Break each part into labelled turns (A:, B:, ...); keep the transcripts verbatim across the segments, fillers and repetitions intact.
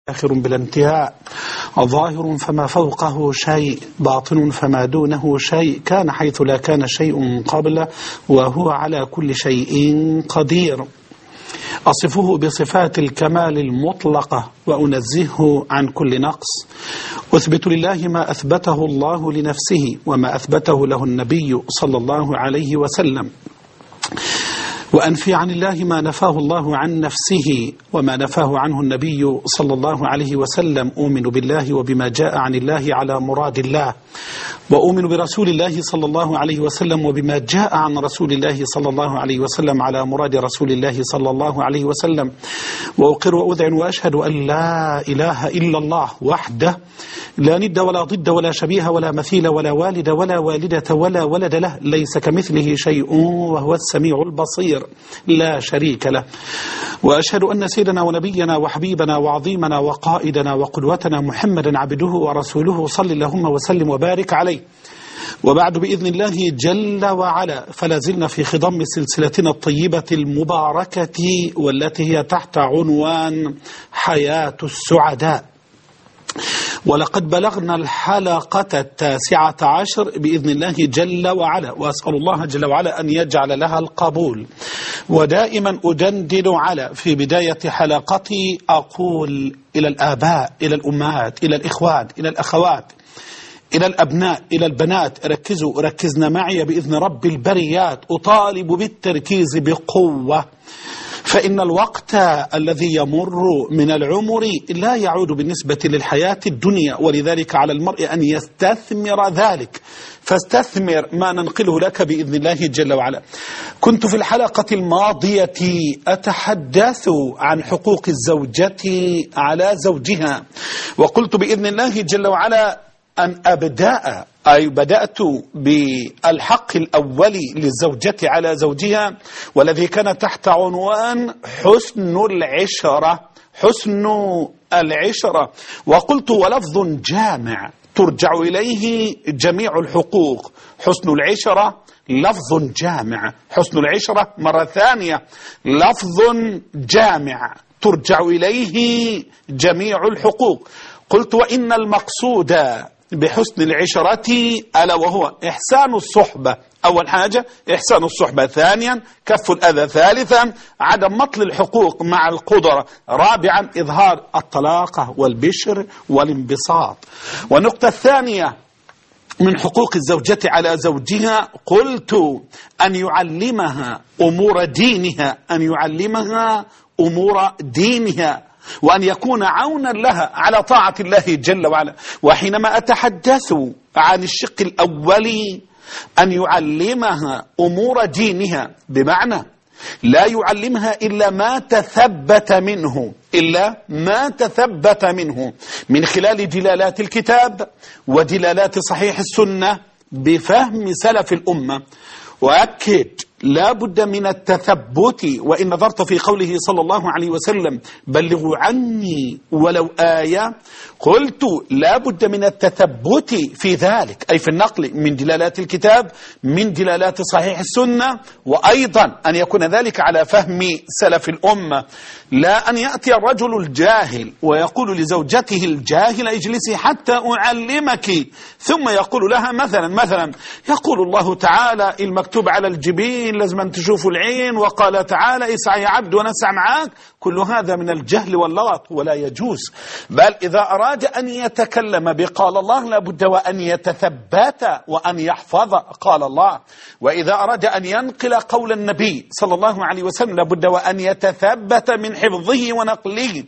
A: آخر بلا انتهاء، ظاهر فما فوقه شيء، باطن فما دونه شيء، كان حيث لا كان شيء قبله، وهو على كل شيء قدير. أصفه بصفات الكمال المطلقة وأنزهه عن كل نقص. أثبت لله ما أثبته الله لنفسه وما أثبته له النبي صلى الله عليه وسلم، وأنفي عن الله ما نفاه الله عن نفسه وما نفاه عنه النبي صلى الله عليه وسلم. أؤمن بالله وبما جاء عن الله على مراد الله، وأؤمن برسول الله صلى الله عليه وسلم وبما جاء عن رسول الله صلى الله عليه وسلم على مراد رسول الله صلى الله عليه وسلم. وأقر وأذعن وأشهد أن لا إله إلا الله وحده لا ند ولا ضد ولا شبيه ولا مثيل ولا والد ولا والدة ولا ولد له، ليس كمثله شيء وهو السميع البصير لا شريك له. وأشهد أن سيدنا ونبينا وحبيبنا وعظيمنا وقائدنا وقدوتنا محمدا عبده ورسوله صلى اللهم وسلم وبارك عليه. وبعد بإذن الله جل وعلا، فلا زلنا في خضم سلسلتنا الطيبة المباركة والتي هي تحت عنوان حياة السعداء، ولقد بلغنا الحلقة التاسعة عشر بإذن الله جل وعلا، وأسأل الله جل وعلا أن يجعل لها القبول. ودائما أدندن على في بداية حلقتي أقول إلى الآباء، إلى الأمهات، إلى الإخوان، إلى الأخوات، إلى الأبناء، إلى البنات، ركزوا ركزنا معي بإذن رب البريات. أطالب بالتركيز بقوة، فإن الوقت الذي يمر من العمر لا يعود بالنسبة للحياة الدنيا، ولذلك على المرء أن يستثمر ذلك، فاستثمر ما ننقله لك بإذن الله جل وعلا. كنت في الحلقة الماضية أتحدث عن حقوق الزوجة على زوجها، وقلت بإذن الله جل وعلا أن أبدأ أي بدأت بالحق الأولي للزوجة على زوجها، والذي كان تحت عنوان حسن العشرة. حسن العشرة، وقلت ولفظ جامع ترجع إليه جميع الحقوق. حسن العشرة لفظ جامع، حسن العشرة مرة ثانية لفظ جامع ترجع إليه جميع الحقوق. قلت وإن المقصود بحسن العشرة ألا وهو إحسان الصحبة. أول حاجة إحسان الصحبة، ثانيا كف الأذى، ثالثا عدم مطل الحقوق مع القدرة، رابعا إظهار الطلاقة والبشر والانبساط. والنقطة الثانية من حقوق الزوجة على زوجها قلت أن يعلمها أمور دينها، أن يعلمها أمور دينها، وأن يكون عونا لها على طاعة الله جل وعلا. وحينما أتحدث عن الشق الأولي أن يعلمها أمور دينها، بمعنى لا يعلمها إلا ما تثبت منه، إلا ما تثبت منه من خلال دلالات الكتاب ودلالات صحيح السنة بفهم سلف الأمة. وأكد لا بد من التثبت، وإن نظرت في قوله صلى الله عليه وسلم بلغوا عني ولو آية، قلت لا بد من التثبت في ذلك، أي في النقل من دلالات الكتاب من دلالات صحيح السنة، وأيضا أن يكون ذلك على فهم سلف الأمة. لا أن يأتي الرجل الجاهل ويقول لزوجته الجاهلة اجلسي حتى أعلمك، ثم يقول لها مثلا مثلا يقول الله تعالى المكتوب على الجبين لازم أن تشوفوا العين، وقال تعالى اسعى يا عبد وانا اسعى معاك. كل هذا من الجهل واللغط ولا يجوز. بل إذا أراد أن يتكلم بقال الله لابد وأن يتثبت وأن يحفظ قال الله، وإذا أراد أن ينقل قول النبي صلى الله عليه وسلم لابد وأن يتثبت من حفظه ونقله.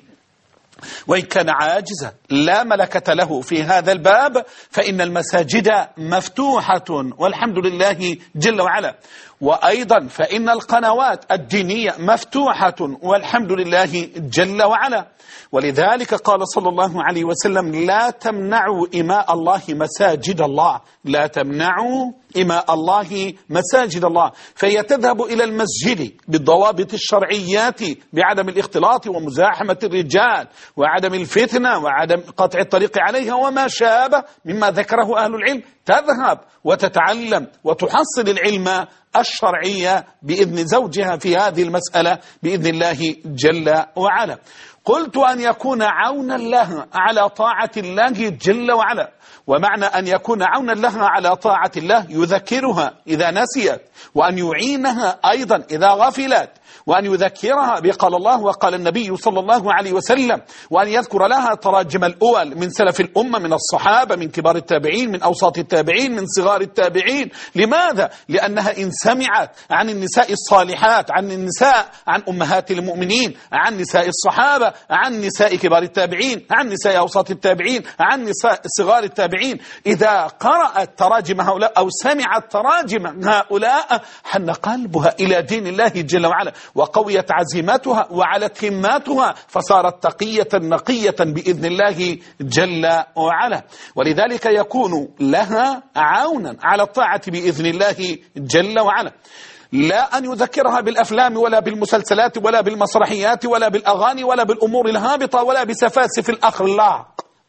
A: وإن كان عاجزا لا ملكة له في هذا الباب فإن المساجد مفتوحة والحمد لله جل وعلا، وأيضا فإن القنوات الدينية مفتوحة والحمد لله جل وعلا. ولذلك قال صلى الله عليه وسلم لا تمنعوا إماء الله مساجد الله، لا تمنعوا إماء الله مساجد الله، فهي تذهب إلى المسجد بالضوابط الشرعيات بعدم الاختلاط ومزاحمة الرجال وعدم الفتنة وعدم قطع الطريق عليها وما شابه مما ذكره أهل العلم، تذهب وتتعلم وتحصل العلم الشرعية بإذن زوجها في هذه المسألة بإذن الله جل وعلا. قلت أن يكون عونا لها على طاعة الله جل وعلا. ومعنى أن يكون عونا لها على طاعة الله يذكرها إذا نسيت، وأن يعينها أيضا إذا غفلت، وأن يذكرها بقال الله وقال النبي صلى الله عليه وسلم، وأن يذكر لها تراجم الأول من سلف الأمة، من الصحابة، من كبار التابعين، من أوساط التابعين، من صغار التابعين. لماذا؟ لأنها إن سمعت عن النساء الصالحات، عن النساء، عن أمهات المؤمنين، عن نساء الصحابة، عن نساء كبار التابعين، عن نساء أوساط التابعين، عن نساء صغار التابعين، إذا قرأت تراجم هؤلاء أو سمعت تراجم هؤلاء حن قلبها إلى دين الله جل وعلا، وقويت عزيمتها وعلت هماتها، فصارت تقية نقية بإذن الله جل وعلا. ولذلك يكون لها عونا على الطاعة بإذن الله جل وعلا. لا أن يذكرها بالأفلام ولا بالمسلسلات ولا بالمسرحيات ولا بالأغاني ولا بالأمور الهابطة ولا بسفاسف الأخلاق،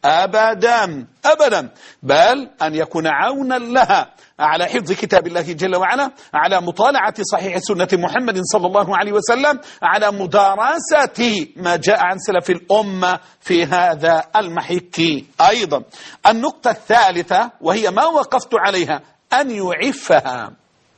A: أبدا أبدا، بل أن يكون عونا لها على حفظ كتاب الله جل وعلا، على مطالعة صحيح سنة محمد صلى الله عليه وسلم، على مدارسة ما جاء عن سلف الأمة في هذا المحك. أيضا النقطة الثالثة وهي ما وقفت عليها، أن يعفها.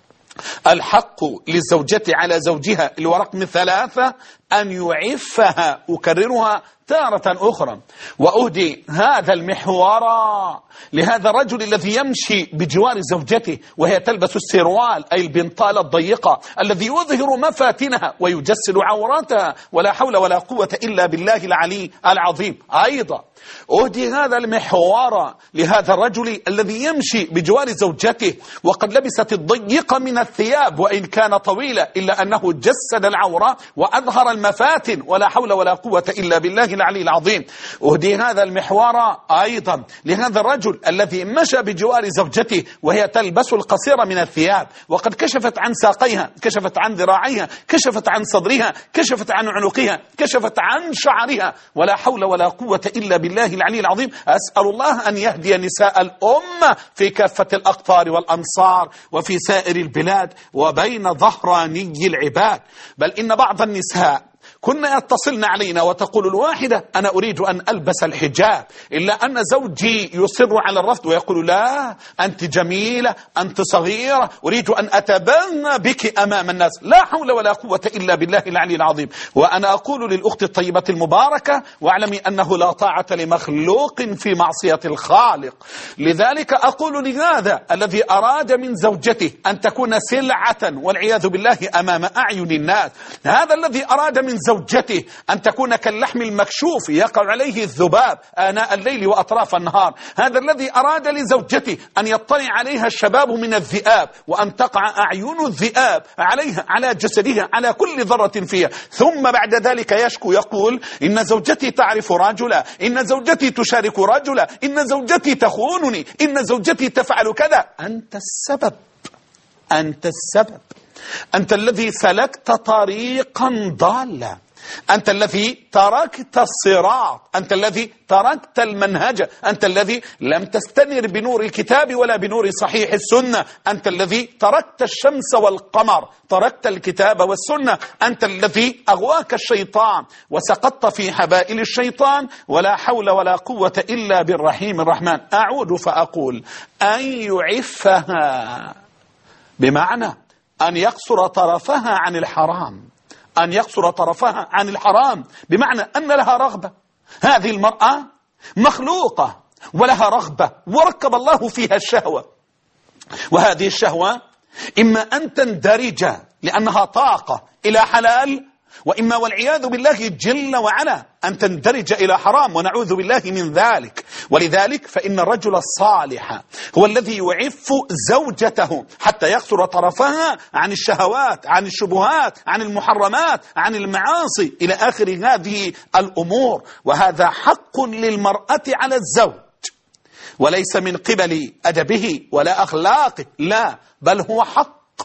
A: الحق للزوجة على زوجها الورقم ثلاثة أن يعفها. أكررها تارة أخرى وأهدي هذا المحور لهذا الرجل الذي يمشي بجوار زوجته وهي تلبس السروال، أي البنطال الضيقة الذي يظهر مفاتنها ويجسد عوراتها، ولا حول ولا قوة إلا بالله العلي العظيم. أيضا أهدي هذا المحور لهذا الرجل الذي يمشي بجوار زوجته وقد لبست الضيقة من الثياب، وإن كان طويلة إلا أنه جسد العورة وأظهر المفاتن، ولا حول ولا قوة إلا بالله العلي العظيم. أهدي هذا المحور أيضا لهذا الرجل الذي مشى بجوار زوجته وهي تلبس القصير من الثياب، وقد كشفت عن ساقيها، كشفت عن ذراعيها، كشفت عن صدرها، كشفت عن عنقها، كشفت عن شعرها، ولا حول ولا قوة إلا بالله العلي العظيم. أسأل الله أن يهدي نساء الأمة في كافة الأقطار والأمصار وفي سائر البلاد وبين ظهراني العباد. بل إن بعض النساء كنا يتصلن علينا وتقول الواحدة أنا أريد أن ألبس الحجاب، إلا أن زوجي يصر على الرفض ويقول لا أنت جميلة، أنت صغيرة، أريد أن أتبنى بك أمام الناس. لا حول ولا قوة إلا بالله العلي العظيم. وأنا أقول للأخت الطيبة المباركة واعلمي أنه لا طاعة لمخلوق في معصية الخالق. لذلك أقول لهذا الذي أراد من زوجته أن تكون سلعة والعياذ بالله أمام أعين الناس، هذا الذي أراد من زوجته أن تكون كاللحم المكشوف يقع عليه الذباب آناء الليل وأطراف النهار، هذا الذي أراد لزوجته أن يطلع عليها الشباب من الذئاب وأن تقع أعين الذئاب عليها، على جسدها، على كل ذرة فيها، ثم بعد ذلك يشكو يقول إن زوجتي تعرف رجلا، إن زوجتي تشارك رجلا، إن زوجتي تخونني، إن زوجتي تفعل كذا. أنت السبب، أنت السبب، أنت الذي سلكت طريقا ضالا، أنت الذي تركت الصراط، أنت الذي تركت المنهج، أنت الذي لم تستنر بنور الكتاب ولا بنور صحيح السنة، أنت الذي تركت الشمس والقمر، تركت الكتاب والسنة، أنت الذي أغواك الشيطان وسقطت في حبائل الشيطان، ولا حول ولا قوة إلا بالرحيم الرحمن. أعود فأقول أن يعفها بمعنى أن يقصر طرفها عن الحرام، أن يقصر طرفها عن الحرام بمعنى أن لها رغبة. هذه المرأة مخلوقة ولها رغبة وركب الله فيها الشهوة، وهذه الشهوة إما أن تندرج لأنها طاقة إلى حلال، وإما والعياذ بالله جل وعلا أن تندرج إلى حرام، ونعوذ بالله من ذلك. ولذلك فإن الرجل الصالح هو الذي يعف زوجته حتى يقصر طرفها عن الشهوات، عن الشبهات، عن المحرمات، عن المعاصي إلى آخر هذه الأمور. وهذا حق للمرأة على الزوج، وليس من قبل أدبه ولا أخلاقه، لا، بل هو حق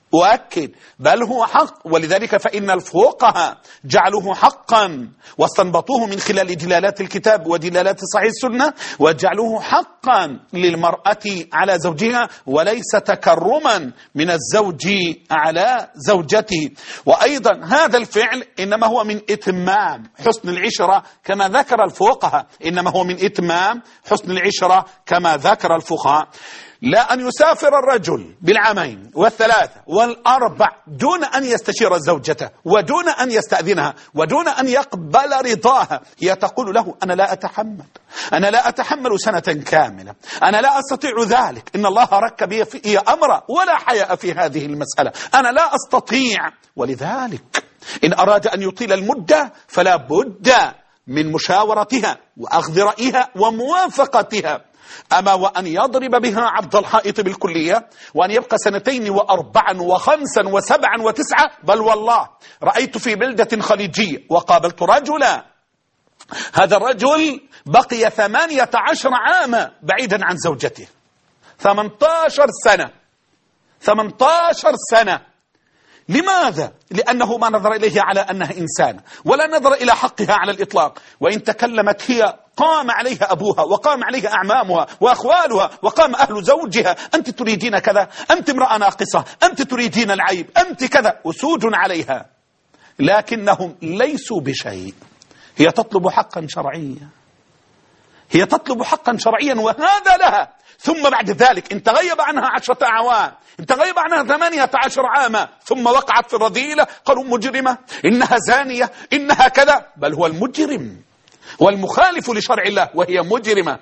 A: أؤكد بل هو حق. ولذلك فإن الفقهاء جعلوه حقا واستنبطوه من خلال دلالات الكتاب ودلالات صحيح السنة، وجعلوه حقا للمرأة على زوجها وليس تكرما من الزوج على زوجته. وأيضا هذا الفعل إنما هو من إتمام حسن العشرة كما ذكر الفقهاء، إنما هو من إتمام حسن العشرة كما ذكر الفقهاء. لا أن يسافر الرجل بالعامين والثلاثة والأربع دون أن يستشير زوجته ودون أن يستأذنها ودون أن يقبل رضاها. هي تقول له أنا لا أتحمل، أنا لا أتحمل سنة كاملة، أنا لا أستطيع ذلك، إن الله رك بي في أمرا ولا حياء في هذه المسألة، أنا لا أستطيع. ولذلك إن أراد أن يطيل المدة فلا بد من مشاورتها وأخذ رأيها وموافقتها. أما وأن يضرب بها عبد الحائط بالكلية وأن يبقى سنتين وأربعا وخمسا وسبعا وتسعة، بل والله رأيت في بلدة خليجية وقابلت رجلا، هذا الرجل بقي ثمانية عشر عاما بعيدا عن زوجته، ثمانية عشر سنة ثمانية عشر سنة. لماذا؟ لأنه ما نظر إليها على أنها إنسان ولا نظر إلى حقها على الإطلاق. وإن تكلمت هي قام عليها أبوها وقام عليها أعمامها وأخوالها وقام أهل زوجها، أنت تريدين كذا، أنت امرأة ناقصة، أنت تريدين العيب، أنت كذا، أسود عليها. لكنهم ليسوا بشيء، هي تطلب حقا شرعيا، هي تطلب حقا شرعيا وهذا لها. ثم بعد ذلك إن تغيب عنها عشرة أعوام، إن تغيب عنها ثمانية عشر عاما، ثم وقعت في الرذيلة قالوا مجرمة، إنها زانية، إنها كذا. بل هو المجرم والمخالف لشرع الله وهي مجرمة.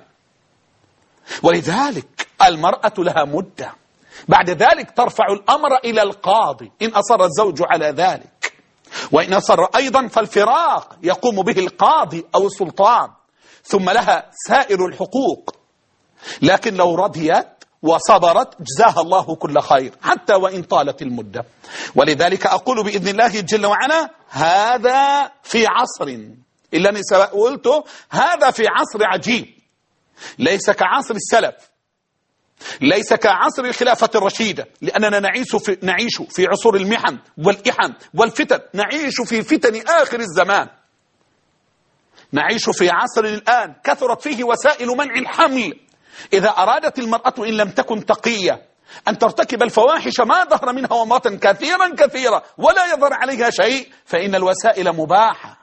A: ولذلك المرأة لها مدة، بعد ذلك ترفع الأمر إلى القاضي إن أصر الزوج على ذلك، وإن أصر أيضا فالفراق يقوم به القاضي أو السلطان، ثم لها سائر الحقوق. لكن لو رضيت وصبرت جزاها الله كل خير حتى وإن طالت المدة. ولذلك أقول بإذن الله جل وعلا هذا في عصر إلا أني قلت هذا في عصر عجيب، ليس كعصر السلف، ليس كعصر الخلافة الرشيدة، لأننا نعيش في, نعيش في عصور المحن والإحن والفتن، نعيش في فتن آخر الزمان، نعيش في عصر الآن كثرت فيه وسائل منع الحمل. إذا أرادت المرأة إن لم تكن تقية أن ترتكب الفواحش ما ظهر منها وما بطن كثيرا كثيرا ولا يظهر عليها شيء، فإن الوسائل مباحة.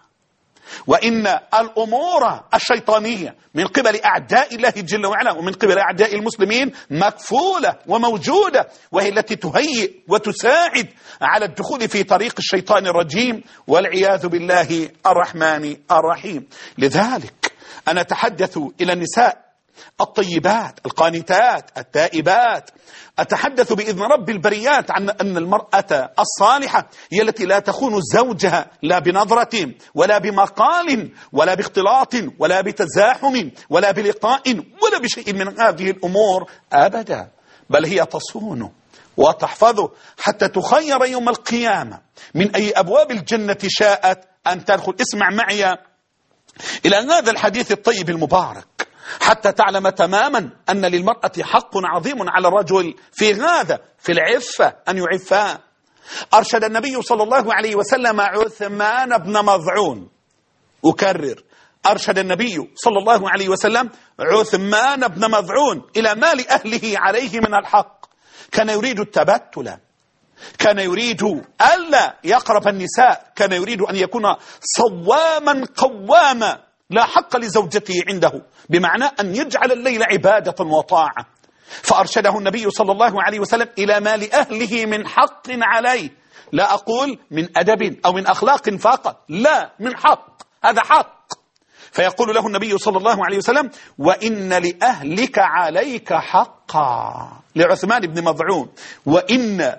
A: وإن الأمور الشيطانية من قبل أعداء الله جل وعلا ومن قبل أعداء المسلمين مكفولة وموجودة، وهي التي تهيئ وتساعد على الدخول في طريق الشيطان الرجيم والعياذ بالله الرحمن الرحيم. لذلك أنا أتحدث إلى النساء الطيبات القانتات التائبات، أتحدث بإذن رب البريات عن أن المرأة الصالحة هي التي لا تخون زوجها لا بنظرة ولا بمقال ولا باختلاط ولا بتزاحم ولا بلقاء ولا بشيء من هذه الأمور أبدا، بل هي تصونه وتحفظه حتى تخير يوم القيامة من أي أبواب الجنة شاءت أن تدخل. اسمع معي إلى هذا الحديث الطيب المبارك حتى تعلم تماما أن للمرأة حق عظيم على الرجل في هذا، في العفة أن يعفها. أرشد النبي صلى الله عليه وسلم عثمان بن مظعون، أكرر، أرشد النبي صلى الله عليه وسلم عثمان بن مظعون إلى ما لأهله عليه من الحق. كان يريد التبتل، كان يريد ألا يقرب النساء، كان يريد أن يكون صواما قواما لا حق لزوجته عنده، بمعنى أن يجعل الليل عبادة وطاعة. فأرشده النبي صلى الله عليه وسلم إلى ما لأهله من حق عليه، لا أقول من أدب أو من أخلاق فقط، لا، من حق، هذا حق. فيقول له النبي صلى الله عليه وسلم وإن لأهلك عليك حقا، لعثمان بن مظعون، وإن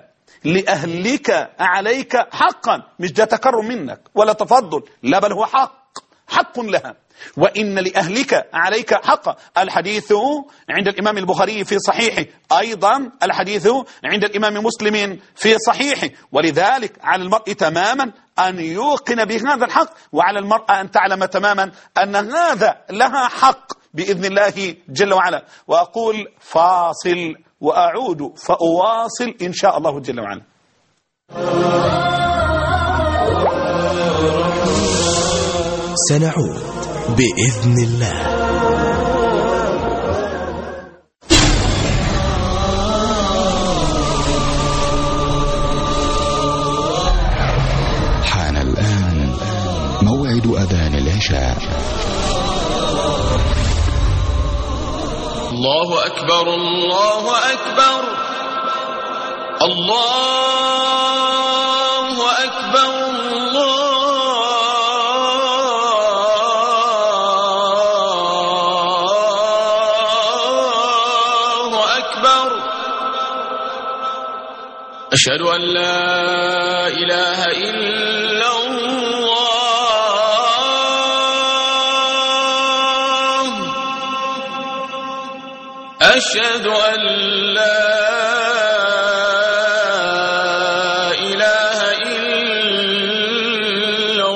A: لأهلك عليك حقا، مش ده تكرم منك ولا تفضل، لا، بل هو حق، حق لها. وإن لأهلك عليك حقا. الحديث عند الإمام البخاري في صحيحه، أيضا الحديث عند الإمام مسلم في صحيحه. ولذلك على المرء تماما أن يوقن بهذا الحق، وعلى المرأة أن تعلم تماما أن هذا لها حق بإذن الله جل وعلا. وأقول فاصل وأعود فأواصل إن شاء الله جل وعلا.
B: سنعود بإذن الله.
C: حان الآن موعد أذان العشاء.
D: الله أكبر الله أكبر الله أكبر الله أكبر. أشهد أن لا إله إلا الله. أشهد أن لا إله إلا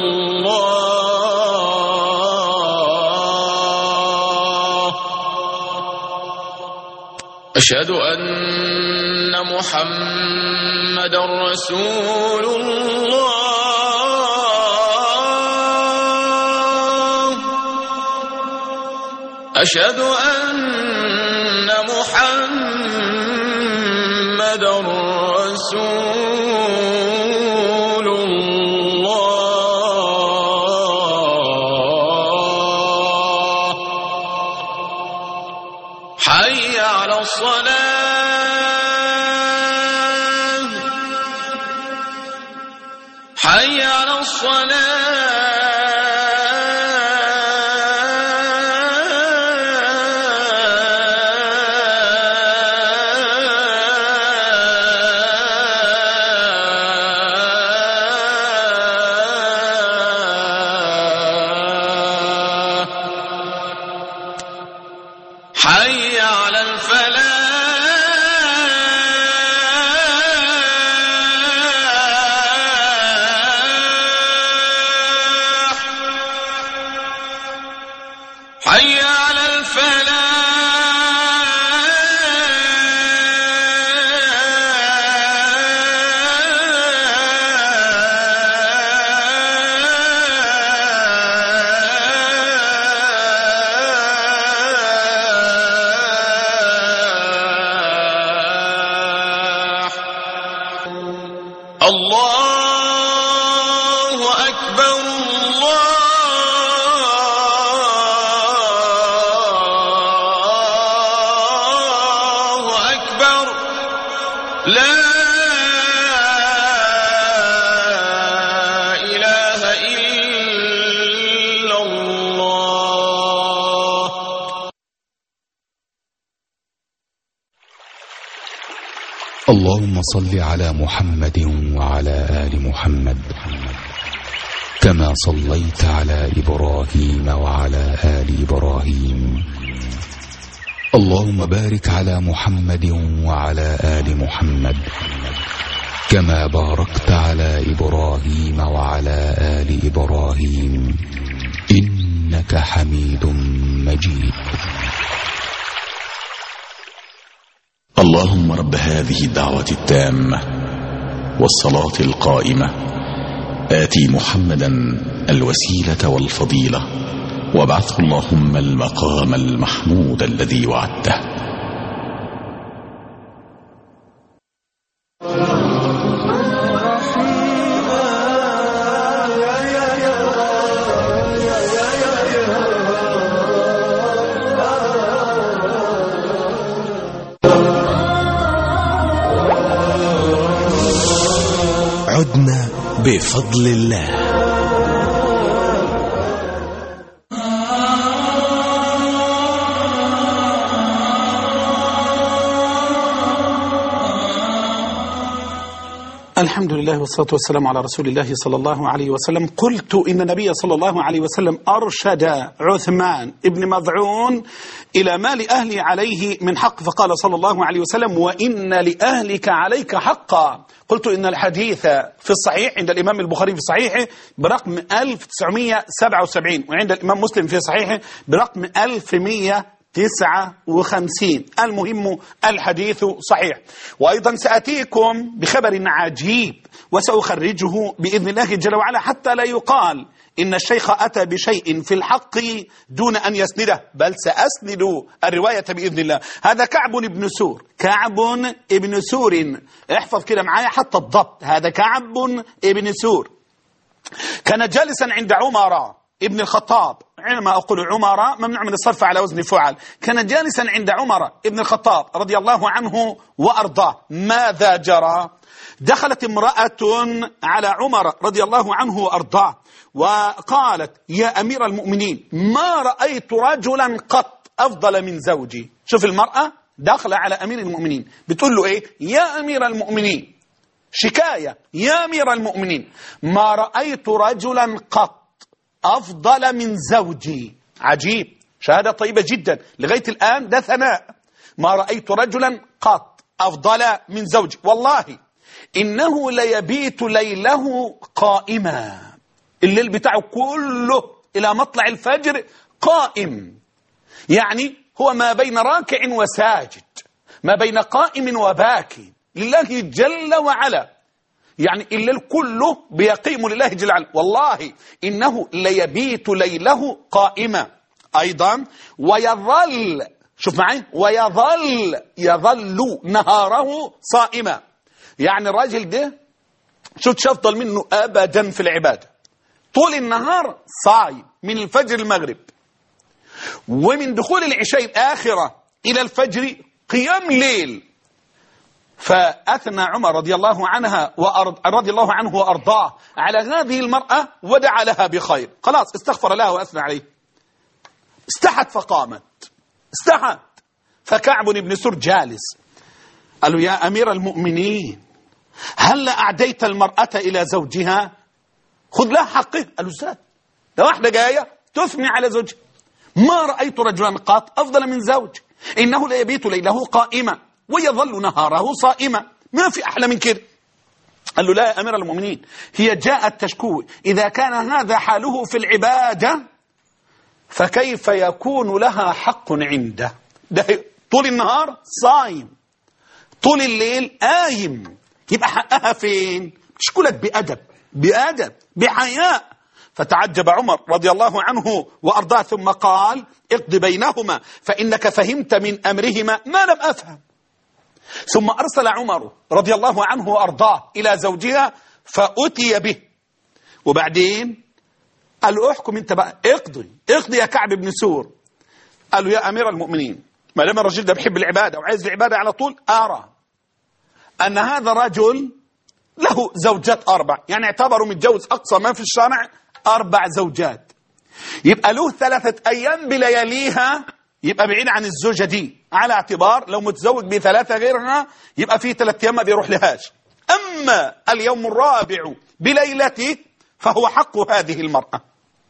D: الله. أشهد أن محمدا رسول الله. أشهد أن محمدا رسول الله. حي على الصلاة حي على الصلاة. حي على الفلاح. حي على الفلاح. الله أكبر الله أكبر. لا إله إلا الله.
C: اللهم صل على محمد وعلى آل محمد كما صليت على إبراهيم وعلى آل إبراهيم. اللهم بارك على محمد وعلى آل محمد كما باركت على إبراهيم وعلى آل إبراهيم إنك حميد مجيد.
E: اللهم رب هذه الدعوة التامة والصلاة القائمة آتي محمدا الوسيلة والفضيلة وابعثه اللهم المقام المحمود الذي وعدته.
B: عدنا بفضل الله.
A: الحمد لله والصلاة والسلام على رسول الله صلى الله عليه وسلم. قلت إن النبي صلى الله عليه وسلم أرشد عثمان ابن مظعون إلى ما لأهلي عليه من حق، فقال صلى الله عليه وسلم: وإن لأهلك عليك حقا. قلت إن الحديث في الصحيح عند الإمام البخاري في صحيحه برقم ألف وتسعمائة وسبعة وسبعين، وعند الإمام مسلم في صحيحه برقم ألف ومائة تسعة وخمسين. المهم الحديث صحيح. وأيضا سأتيكم بخبر عجيب وسأخرجه بإذن الله جل وعلا حتى لا يقال إن الشيخ أتى بشيء في الحق دون أن يسنده، بل سأسند الرواية بإذن الله. هذا كعب بن سور، كعب بن سور، احفظ كده معايا حتى الضبط، هذا كعب بن سور كان جالسا عند عمر ابن الخطاب. عندما أقول عمر ممنوع من الصرف على وزن فعل. كان جالسا عند عمر ابن الخطاب رضي الله عنه وأرضاه. ماذا جرى؟ دخلت امرأة على عمر رضي الله عنه وأرضاه وقالت: يا أمير المؤمنين، ما رأيت رجلا قط أفضل من زوجي. شوف المرأة داخلة على أمير المؤمنين بتقول له إيه؟ يا أمير المؤمنين، شكاية، يا أمير المؤمنين ما رأيت رجلا قط أفضل من زوجي. عجيب، شهادة طيبة جدا لغاية الآن، ده ثناء. ما رأيت رجلا قط أفضل من زوجي، والله إنه ليبيت ليله قائما، الليل بتاعه كله إلى مطلع الفجر قائم، يعني هو ما بين راكع وساجد، ما بين قائم وباكي لله جل وعلا، يعني الليل كله بيقيم لله جل وعلا. والله إنه ليبيت ليله قائما. أيضا ويظل، شوف معي، ويظل يظل نهاره صائما، يعني الراجل ده شوف أفضل منه أبدا في العبادة، طول النهار صايم من الفجر المغرب، ومن دخول العشاء الآخرة إلى الفجر قيام ليل. فأثنى عمر رضي الله عنها وأرض رضي الله عنه وأرضاه على هذه المرأة ودعا لها بخير. خلاص استغفر لها وأثنى عليه. استحت فقامت، استحت. فكعب بن سور جالس قال له: يا أمير المؤمنين، هل أعديت المرأة إلى زوجها؟ خذ لها حقه. قال له: ازاي؟ ده واحدة جاية تثني على زوجها. ما رأيت رجلا قط أفضل من زوج، إنه لا يبيت ليله قائما ويظل نهاره صائما، ما في أحلى من كده. قال له: لا يا أمير المؤمنين، هي جاءت تشكو، إذا كان هذا حاله في العبادة فكيف يكون لها حق عنده؟ ده طول النهار صايم، طول الليل قايم، يبقى حقها فين؟ تشكلك بأدب، بأدب، بحياء. فتعجب عمر رضي الله عنه وأرضاه ثم قال: اقض بينهما فإنك فهمت من أمرهما ما لم أفهم. ثم أرسل عمر رضي الله عنه وأرضاه إلى زوجها فأتي به، وبعدين قال له: احكم انت بقى، اقضي اقضي يا كعب بن سور. قال له: يا أمير المؤمنين، ما دام الرجل ده بيحب العبادة وعايز العبادة على طول، أرى أن هذا الرجل له زوجات أربع، يعني اعتبروا متجوز أقصى ما في الشارع أربع زوجات، يبقى له ثلاثة أيام بلياليها يبقى بعيد عن الزوجة دي، على اعتبار لو متزوج بثلاثة غيرها يبقى فيه ثلاثة أيام ما بيروح لهاش. أما اليوم الرابع بليلته فهو حق هذه المرأة،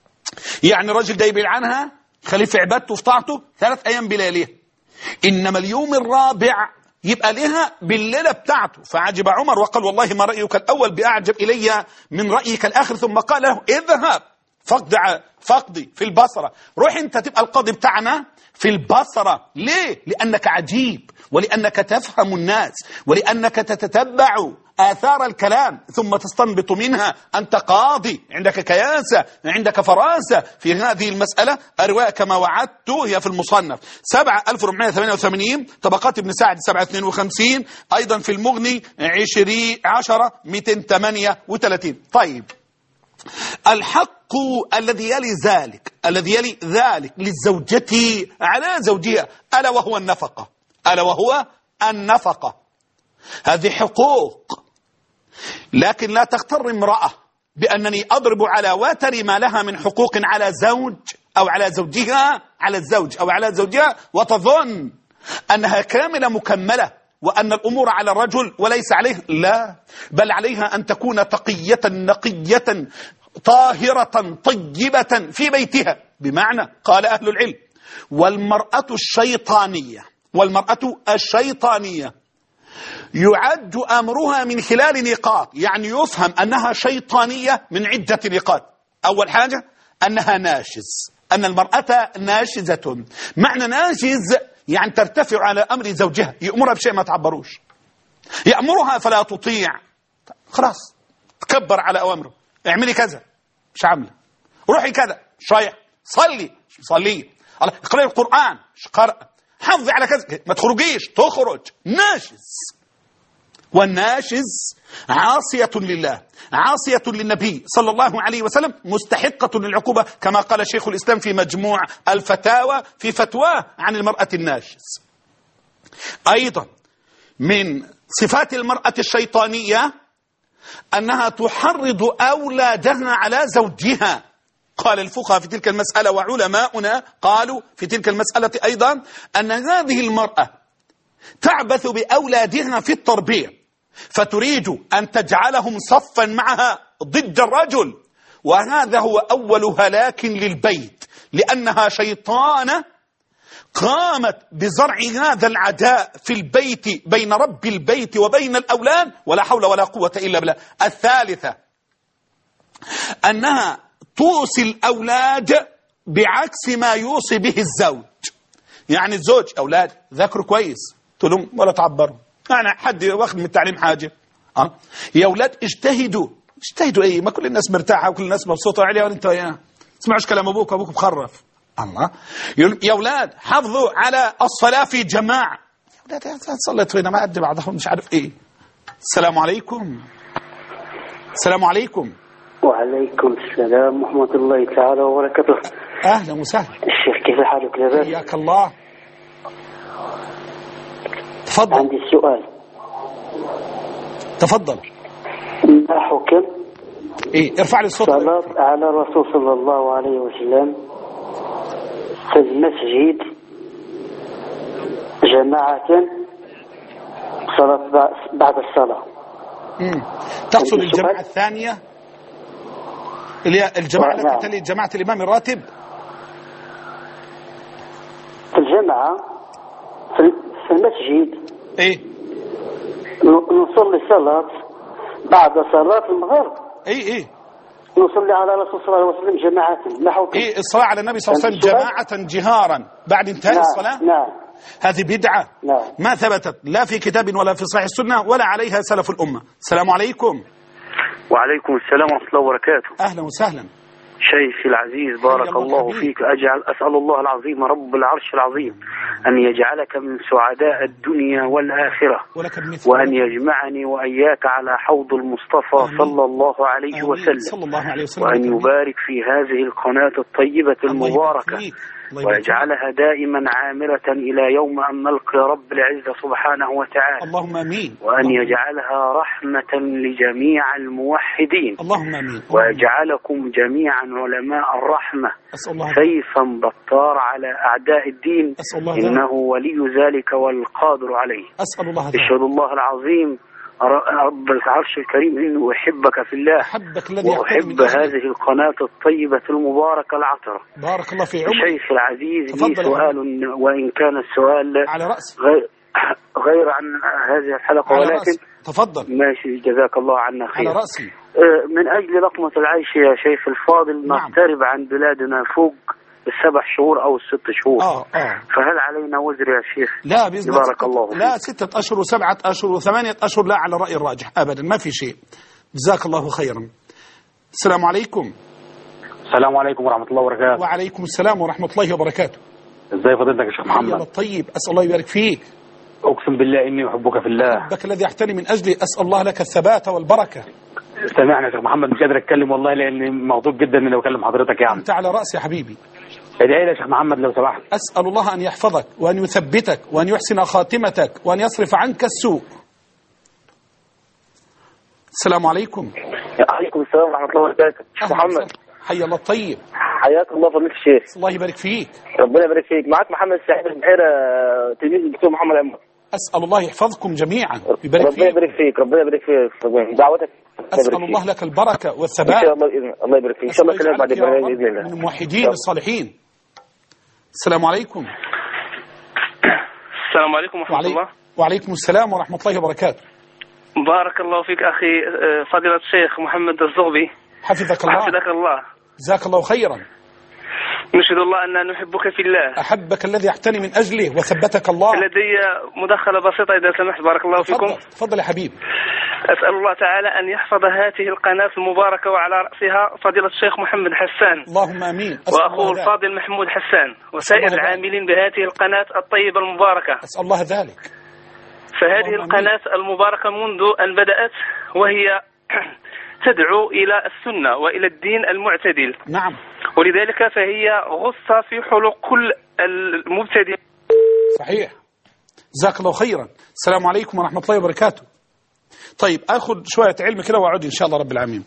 A: يعني الرجل ده يبعد عنها خليه في عبادته في طاعته ثلاث أيام بلياليها، إنما اليوم الرابع يبقى لها بالليلة بتاعته. فعجب عمر وقال: والله ما رأيك الأول بأعجب إلي من رأيك الآخر. ثم قال له: اذهب فقد فقدي في البصرة، روح انت تبقى القاضي بتاعنا في البصرة. ليه؟ لأنك عجيب، ولأنك تفهم الناس، ولأنك تتتبع آثار الكلام ثم تستنبط منها. أنت قاضي، عندك كياسة، عندك فراسة في هذه المسألة. الرواية كما وعدت هي في المصنف سبعة ألف وأربعمائة وثمانية وثمانين، طبقات ابن سعد سبعة اثنين وخمسين، أيضا في المغني عشرين عشرة مئتين وثمانية وثلاثين. طيب، الحق الذي يلي ذلك الذي يلي ذلك للزوجة على زوجها ألا وهو النفقة، ألا وهو النفقة. هذه حقوق، لكن لا تغتر امرأة بأنني أضرب على وتر ما لها من حقوق على زوج أو على زوجها على الزوج أو على زوجها وتظن أنها كاملة مكملة وأن الأمور على الرجل وليس عليه. لا، بل عليها أن تكون تقية نقية طاهرة طيبة في بيتها. بمعنى قال أهل العلم: والمرأة الشيطانية والمرأة الشيطانية يعد أمرها من خلال نقاط، يعني يفهم أنها شيطانية من عدة نقاط. أول حاجة أنها ناشز، أن المرأة ناشزة. معنى ناشز يعني ترتفع على أمر زوجها، يأمرها بشيء ما تعبروش، يأمرها فلا تطيع، خلاص تكبر على أوامره، اعملي كذا مش عامله، روحي كذا مش رايح، صلي مش صلي، اقرأي القرآن مش قرأ، حافظي على كذا ما تخرجيش، تخرج. ناشز. والناشز عاصية لله، عاصية للنبي صلى الله عليه وسلم، مستحقة للعقوبة كما قال شيخ الإسلام في مجموع الفتاوى في فتواه عن المرأة الناشز. أيضا من صفات المرأة الشيطانية أنها تحرض أولادها على زوجها. قال الفقهاء في تلك المسألة وعلماؤنا قالوا في تلك المسألة أيضا أن هذه المرأة تعبث بأولادها في التربية، فتريد أن تجعلهم صفا معها ضد الرجل، وهذا هو أول هلاك للبيت، لأنها شيطانة قامت بزرع هذا العداء في البيت بين رب البيت وبين الأولاد، ولا حول ولا قوة إلا بالله. الثالثة أنها توصي الأولاد بعكس ما يوصي به الزوج. يعني الزوج أولاد ذاكروا كويس تقولهم ولا تعبروا، يعني حد واخد من التعليم حاجة. أه؟ يا أولاد اجتهدوا. اجتهدوا إيه؟ ما كل الناس مرتاحة وكل الناس مبسوطة عليها وانت وياه تسمعش كلام أبوك وأبوك مخرف. الله. يا أولاد حافظوا على الصلاة في جماعة. يا أولاد صليت فينا ما قد بعضهم مش عارف إيه. السلام عليكم. السلام عليكم.
F: وعليكم السلام ورحمة الله تعالى وبركاته.
A: أهلا وسهلا
F: الشيخ، كيف حالك لاباس؟
A: حياك الله. تفضل.
F: عندي سؤال.
A: تفضل.
F: ما حكم
A: إيه ارفع لي الصوت.
F: صلاة على الرسول صلى الله عليه وسلم في المسجد جماعة، صلاة بعد الصلاة.
A: امم تقصد الجماعة الثانية اللي هي الجماعة التي تلي جماعة الإمام الراتب؟
F: في الجماعة في المسجد
A: ايه
F: نصلي صلاة بعد صلاة المغرب.
A: ايه ايه
F: نصلي على الرسول صلى الله عليه وسلم جماعة. ما حكم
A: ايه الصلاة على النبي صلى الله عليه وسلم جماعة جهارا بعد انتهاء
F: نعم
A: الصلاة؟
F: نعم.
A: هذه بدعة
F: نعم.
A: ما ثبتت لا في كتاب ولا في صحيح السنة ولا عليها سلف الأمة. السلام عليكم.
F: وعليكم السلام ورحمة الله وبركاته.
A: أهلا وسهلا
F: شيخي العزيز بارك الله فيك. أجعل أسأل الله العظيم رب العرش العظيم أن يجعلك من سعداء الدنيا والآخرة، وأن يجمعني وإياك على حوض المصطفى صلى الله عليه وسلم، وأن يبارك في هذه القناة الطيبة المباركة، ويجعلها دائما عامرة إلى يوم أن نلقى رب العزة سبحانه وتعالى.
A: اللهم آمين.
F: وأن يجعلها رحمة لجميع الموحدين.
A: اللهم آمين.
F: ويجعلكم جميعا علماء الرحمة سيفا بطار على أعداء الدين، إنه ولي ذلك والقادر عليه.
A: أسأل الله
F: أشهد الله العظيم رب العرش الكريم إنه أحبك في الله، وأحب هذه القناة الطيبة المباركة العطرة.
A: بارك الله في عمرك.
F: شيخ العزيز لي سؤال، وإن كان السؤال
A: على رأسي
F: غير, غير عن هذه الحلقة، ولكن
A: رأسي. تفضل.
F: ماشي، جزاك الله عنا خير.
A: على رأسي.
F: من أجل لقمة العيش يا شيخ الفاضل نقترب عن بلادنا فوق السبع شهور أو الست شهور.
A: آه آه.
F: فهل علينا وزر يا شيخ؟
A: لا بإذن
F: بارك الله فيك.
A: لا ستة أشهر وسبعة أشهر وثمانية أشهر، لا على الرأي الراجح أبدا، ما في شيء. جزاك الله خيرا. السلام عليكم.
G: السلام عليكم ورحمة الله وبركاته.
A: وعليكم السلام ورحمة الله وبركاته.
G: ازاي فضيلتك يا شيخ محمد؟
A: يلا طيب، أسأل الله يبارك فيك.
G: أقسم بالله إني أحبك في الله.
A: أحبك الذي أحتني من أجلي، أسأل الله لك الثبات والبركة.
G: سامحني يا شيخ محمد، مش قادر أتكلم والله لأني مغضوب جدا إني بكلم حضرتك يعني.
A: أنت على رأسي يا حبيبي.
G: ادعي لي يا شيخ محمد لو سمحت.
A: أسأل الله أن يحفظك وأن يثبتك وأن يحسن خاتمتك وأن يصرف عنك السوء. السلام عليكم.
F: وعليكم السلام ورحمة الله وبركاته. شيخ محمد
A: حي الله الطيب.
F: حياك الله فضيلة الشيخ.
A: الله يبارك فيك.
F: ربنا يبارك فيك. معك محمد السعيد البحيرة، تلميذ الدكتور محمد عمر.
A: أسأل الله يحفظكم جميعا ويبارك
F: ربنا
A: فيك.
F: يبارك فيك. ربنا يبارك فيك. دعوتك.
A: أسأل الله لك البركة والثبات.
F: إن شاء الله بإذن الله يبارك فيك. إن شاء الله كلام بعد بإذن الله.
A: من الموحدين الصالحين. السلام عليكم.
H: السلام عليكم ورحمة الله.
A: وعليكم السلام ورحمة الله وبركاته.
H: بارك الله فيك أخي فضيلة الشيخ محمد الزغبي.
A: حفظك الله.
H: حفظك الله.
A: جزاك الله خيرا.
H: نشهد الله أننا نحبك في الله.
A: أحبك الذي أحتني من أجله وثبتك الله.
H: لدي مداخلة بسيطة إذا سمحت، بارك الله فيكم.
A: تفضل تفضل يا حبيب.
H: أسأل الله تعالى أن يحفظ هذه القناة المباركة وعلى رأسها فضيلة الشيخ محمد حسان،
A: اللهم آمين،
H: وأخوه الفاضل محمود حسان، وسائر العاملين بهذه القناة الطيبة المباركة.
A: أسأل الله ذلك.
H: فهذه القناة المباركة منذ أن بدأت وهي تدعو إلى السنة وإلى الدين المعتدل.
A: نعم.
H: ولذلك فهي غصة في حلق كل المبتدئ.
A: صحيح. جزاك الله خيرا. السلام عليكم ورحمة الله وبركاته. طيب أخذ شوية علم كده وأعود إن شاء الله رب العالمين.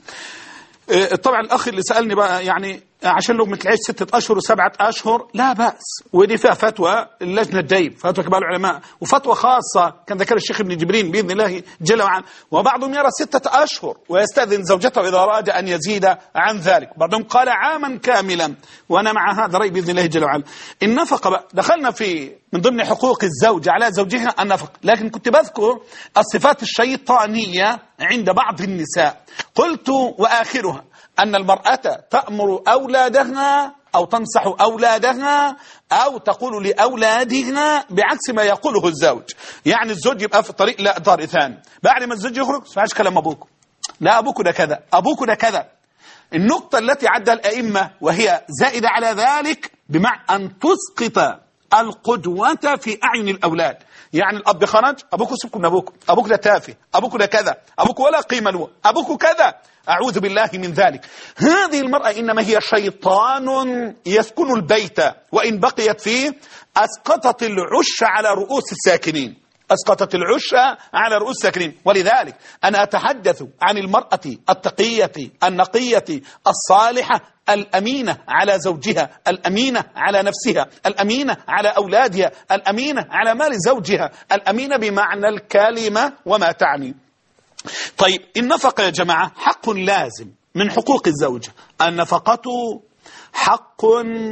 A: طبعا الأخ اللي سألني بقى يعني عشان لو مثل عيش ستة أشهر وسبعة أشهر لا بأس، ودي فيها فتوى اللجنة الدايم، فتوى كبار العلماء، وفتوى خاصة كان ذكر الشيخ ابن جبرين بإذن الله جل وعلا. وبعضهم يرى ستة أشهر ويستأذن زوجته إذا أراد أن يزيد عن ذلك، بعضهم قال عاما كاملا، وأنا مع هذا رأي بإذن الله جل وعلا. النفقة بقى دخلنا في من ضمن حقوق الزوج على زوجها النفقة، لكن كنت بذكر الصفات الشيطانية عند بعض النساء. قلت وآخرها أن المرأة تأمر أولادها أو تنصح أولادها أو تقول لأولادها بعكس ما يقوله الزوج. يعني الزوج يبقى في الطريق لا دار ثاني، بعد ما الزوج يخرج سمعش كلام أبوك، لا أبوك ده كذا، أبوك ده كذا. النقطة التي عدها الأئمة وهي زائدة على ذلك بمعنى أن تسقط القدوة في أعين الأولاد. يعني الأب خرج، أبوك سبكم من أبوك، أبوك ده تافه، أبوك ده كذا، أبوك ولا قيمة له، أبوك كذا. أعوذ بالله من ذلك. هذه المرأة إنما هي شيطان يسكن البيت، وإن بقيت فيه أسقطت العش على رؤوس الساكنين، أسقطت العش على رؤوس الساكنين. ولذلك أنا أتحدث عن المرأة التقية النقية الصالحة الأمينة على زوجها، الأمينة على نفسها، الأمينة على أولادها، الأمينة على مال زوجها، الأمينة بمعنى الكلمة وما تعني. طيب النفقة يا جماعة حق لازم من حقوق الزوجة. النفقة حق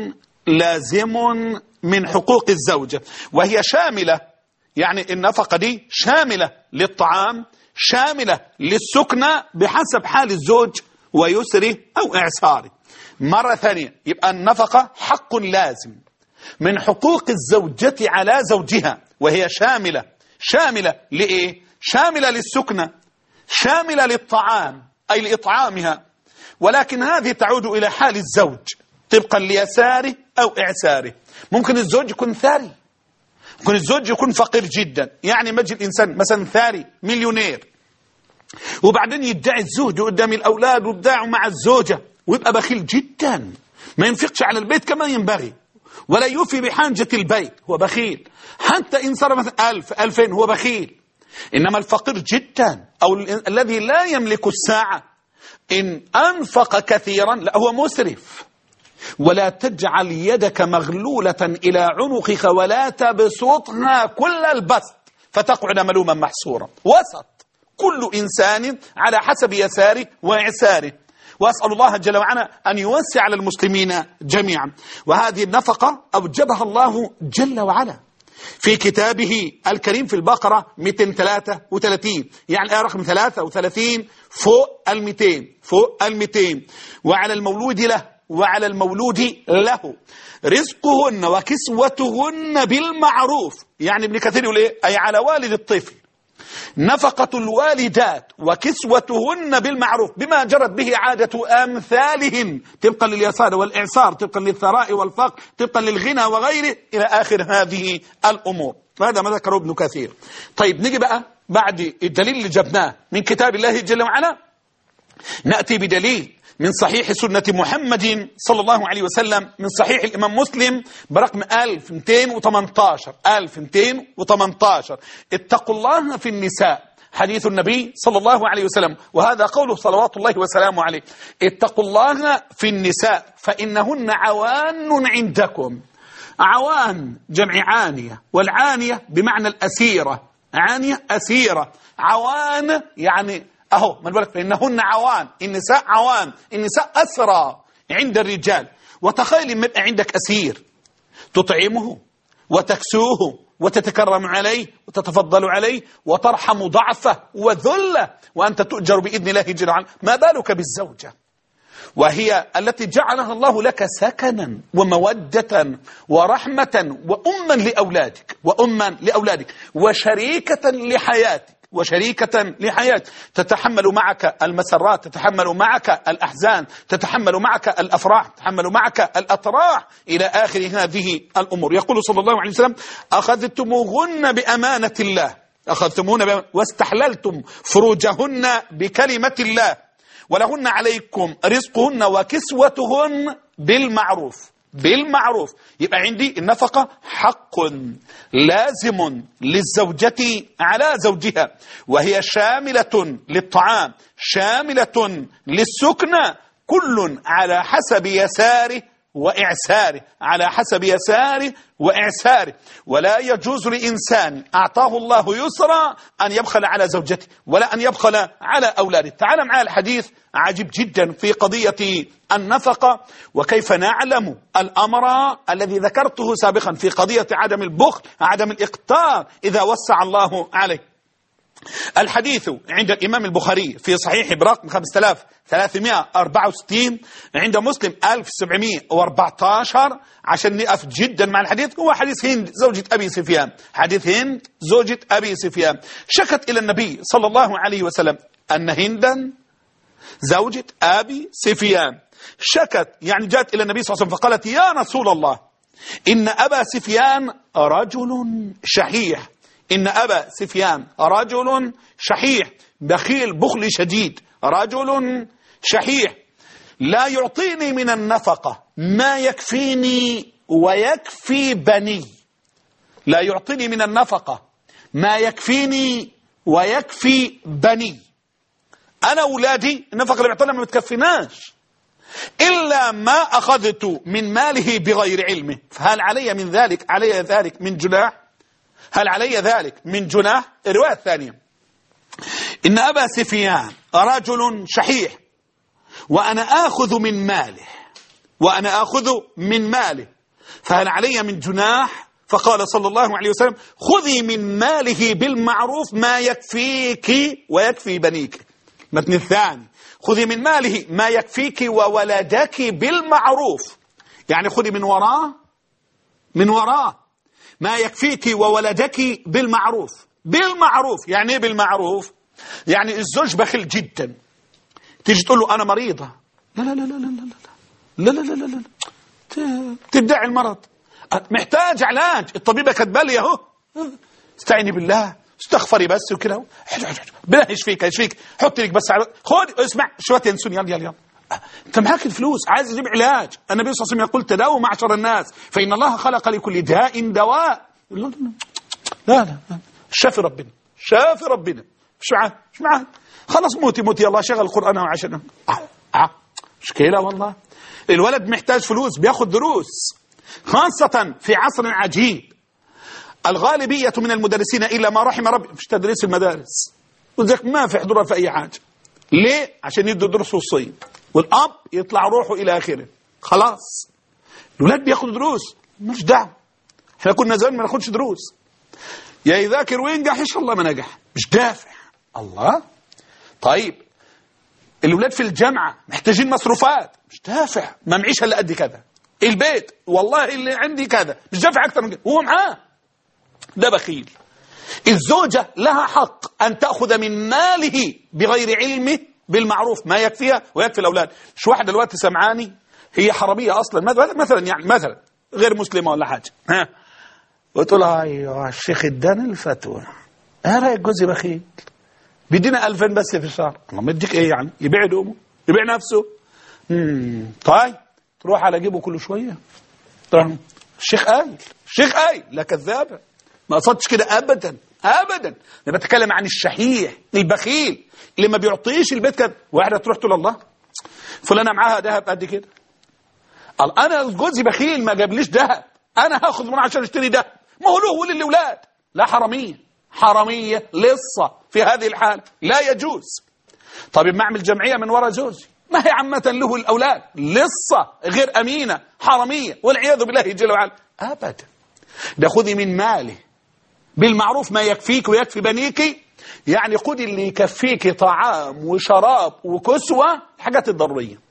A: لازم من حقوق الزوجة، وهي شاملة، يعني النفقة دي شاملة للطعام، شاملة للسكنة بحسب حال الزوج ويسره أو إعساره. مرة ثانية يبقى النفقة حق لازم من حقوق الزوجة على زوجها، وهي شاملة، شاملة لإيه؟ شاملة للسكنة، شاملة للطعام أي لإطعامها، ولكن هذه تعود إلى حال الزوج طبقا ليساره أو إعساره. ممكن الزوج يكون ثري، ممكن الزوج يكون فقير جدا، يعني مجي الإنسان مثلا ثري مليونير وبعدين يدعي الزوج قدام الأولاد ويبدعوا مع الزوجة ويبقى بخيل جدا، ما ينفقش على البيت كما ينبغي ولا يوفي بحاجة البيت، هو بخيل. حتى إن صار مثلا ألف ألفين هو بخيل. إنما الفقير جدا أو الذي لا يملك الساعة إن أنفق كثيرا لا هو مسرف. ولا تجعل يدك مغلولة إلى عنقك ولا تبسطها كل البسط فتقعد ملوما محسورا. وسط كل إنسان على حسب يساره وإعساره. وأسأل الله جل وعلا أن يوسع على المسلمين جميعا. وهذه النفقة أوجبها الله جل وعلا في كتابه الكريم في البقرة مئتين وثلاثة وثلاثين، يعني آية رقم ثلاثة وثلاثين فوق المئتين، فوق المئتين. وعلى المولود له وعلى المولود له رزقهن وكسوتهن بالمعروف. يعني ابن كثير يقول ايه؟ أي على والد الطفل نفقة الوالدات وكسوتهن بالمعروف بما جرت به عادة أمثالهن طبقا لليسار والإعسار، طبقا للثراء والفقر، طبقا للغنى وغيره إلى آخر هذه الأمور. هذا ما ذكره ابن كثير. طيب نجي بقى بعد الدليل اللي جبناه من كتاب الله جل وعلا نأتي بدليل من صحيح سنة محمد صلى الله عليه وسلم، من صحيح الإمام مسلم برقم ألف ومئتين وثمانية عشر ألف ومئتين وثمانية عشر. اتقوا الله في النساء، حديث النبي صلى الله عليه وسلم، وهذا قوله صلوات الله وسلامه عليه. اتقوا الله في النساء فإنهن عوان عندكم. عوان جمع عانية، والعانية بمعنى الأسيرة، عانية أسيرة، عوان يعني أهو من بالك فإنهن عوان، النساء عوان، النساء أسرى عند الرجال. وتخيل من عندك أسير تطعمه وتكسوه وتتكرم عليه وتتفضل عليه وترحم ضعفه وذله، وأنت تؤجر بإذن الله جل وعلا. ما بالك بالزوجة؟ وهي التي جعلها الله لك سكنا ومودة ورحمة وأما لأولادك وأما لأولادك وشريكة لحياتك وشريكة لحياتك تتحمل معك المسرات، تتحمل معك الأحزان، تتحمل معك الأفراح، تتحمل معك الأتراح إلى آخر هذه الأمور. يقول صلى الله عليه وسلم: أخذتموهن بأمانة الله أخذتموهن بأمانة واستحللتم فروجهن بكلمة الله ولهن عليكم رزقهن وكسوتهن بالمعروف بالمعروف. يبقى عندي النفقة حق لازم للزوجة على زوجها، وهي شاملة للطعام شاملة للسكنى، كل على حسب يساره وإعساره على حسب يساره وإعساره. ولا يجوز لإنسان أعطاه الله يسرا أن يبخل على زوجته ولا أن يبخل على أولاده. تعال معي الحديث عجيب جدا في قضية النفقة، وكيف نعلم الأمر الذي ذكرته سابقا في قضية عدم البخل عدم الإقتار إذا وسع الله عليه. الحديث عند الإمام البخاري في صحيح برقم خمسة آلاف وثلاثمائة وأربعة وستين، عند مسلم ألف وسبعمائة وأربعة عشر. عشان نقف جدا مع الحديث، هو حديث هند زوجة أبي سفيان حديث هند زوجة أبي سفيان شكت إلى النبي صلى الله عليه وسلم أن هندا زوجة أبي سفيان شكت، يعني جاءت إلى النبي صلى الله عليه وسلم فقالت: يا رسول الله، إن أبا سفيان رجل شحيح إن أبا سفيان رجل شحيح بخيل بخل شديد، رجل شحيح لا يعطيني من النفقة ما يكفيني ويكفي بني لا يعطيني من النفقة ما يكفيني ويكفي بني. أنا أولادي النفقة اللي بيعطينا ما بتكفيناش إلا ما أخذت من ماله بغير علمه، فهل علي من ذلك علي ذلك من جناح؟ هل علي ذلك من جناح؟ الرواية الثانية: إن أبا سفيان رجل شحيح وأنا آخذ من ماله وأنا آخذ من ماله فهل علي من جناح؟ فقال صلى الله عليه وسلم: خذي من ماله بالمعروف ما يكفيك ويكفي بنيك. متن الثاني: خذي من ماله ما يكفيك وولدك بالمعروف، يعني خذي من وراه من وراه ما يكفيك وولدك بالمعروف. بالمعروف يعني ايه بالمعروف؟ يعني الزوج بخيل جدا، تيجي تقول له أنا مريضة، لا لا لا لا لا لا لا لا لا لا لا تدعي المرض، محتاج علاج، الطبيبة كاتبه لي اهو، استعيني بالله استغفري بس وكده، بالله يشفيك يشفيك، حط لك بس على خد اسمع شويه ينسون، يلا يلا يلا انت معاك الفلوس عايز تجيب علاج. النبي صلى الله عليه وسلم يقول: تداووا معشر الناس فإن الله خلق لكل داء دواء. لا لا لا شافي ربنا شافي ربنا مش معاه مش معاه خلاص موتي موتي الله شغل القرآن وعشان آه. آه. مشكلة والله. الولد محتاج فلوس بياخد دروس، خاصة في عصر عجيب الغالبية من المدرسين إلا ما رحم ربي مش تدريس المدارس، وذلك ما في حضور في أي حاجة. ليه؟ عشان يدوا دروس خصوصية والأب يطلع روحه إلى آخره. خلاص الولاد بياخدوا دروس مش دعوة، احنا كنا زمان ما ناخدش دروس، يا يذاكر وينجح إن شاء الله ما نجح، مش دافع. الله طيب الولاد في الجامعة محتاجين مصروفات، مش دافع، ما معيش إلا قد كذا، البيت والله اللي عندي كذا، مش دافع أكتر من كذا، هو معاه، ده بخيل. الزوجة لها حق أن تأخذ من ماله بغير علمه بالمعروف ما يكفيها ويكفي الأولاد. مش واحدة دلوقتي سمعاني هي حرامية أصلا مثلا، يعني مثلا غير مسلمة ولا حاجة، ها وتقول أيوة الشيخ اداني الفتوى، ايه رأيك جوزي بخيل بيدينا ألفين بس في الشهر، الله مديك ايه يعني؟ يبيع دومه يبيع نفسه. امم طيب تروح على جيبه كل شوية تروح الشيخ قايل الشيخ قايل، لا كذابة، ما قصدتش كده أبدا أبدا. أنا بتكلم عن الشحيح البخيل اللي ما بيعطيش البيت كده. واحدة تروح تقول الله فلانة معاها ذهب قد كده، قال أنا جوزي بخيل ما جابليش ذهب، أنا هاخد منه عشان اشتري ذهب، ما هو له وللأولاد. لا حرامية حرامية لصة في هذه الحالة لا يجوز. طيب ما أعمل جمعية من وراء جوزي، ما هي عامة له الأولاد، لصة غير أمينة حرامية والعياذ بالله جل وعلا، أبدا. ده خذي من ماله بالمعروف ما يكفيك ويكفي بنيك، يعني خذي اللي يكفيك طعام وشراب وكسوة، الحاجات الضرورية.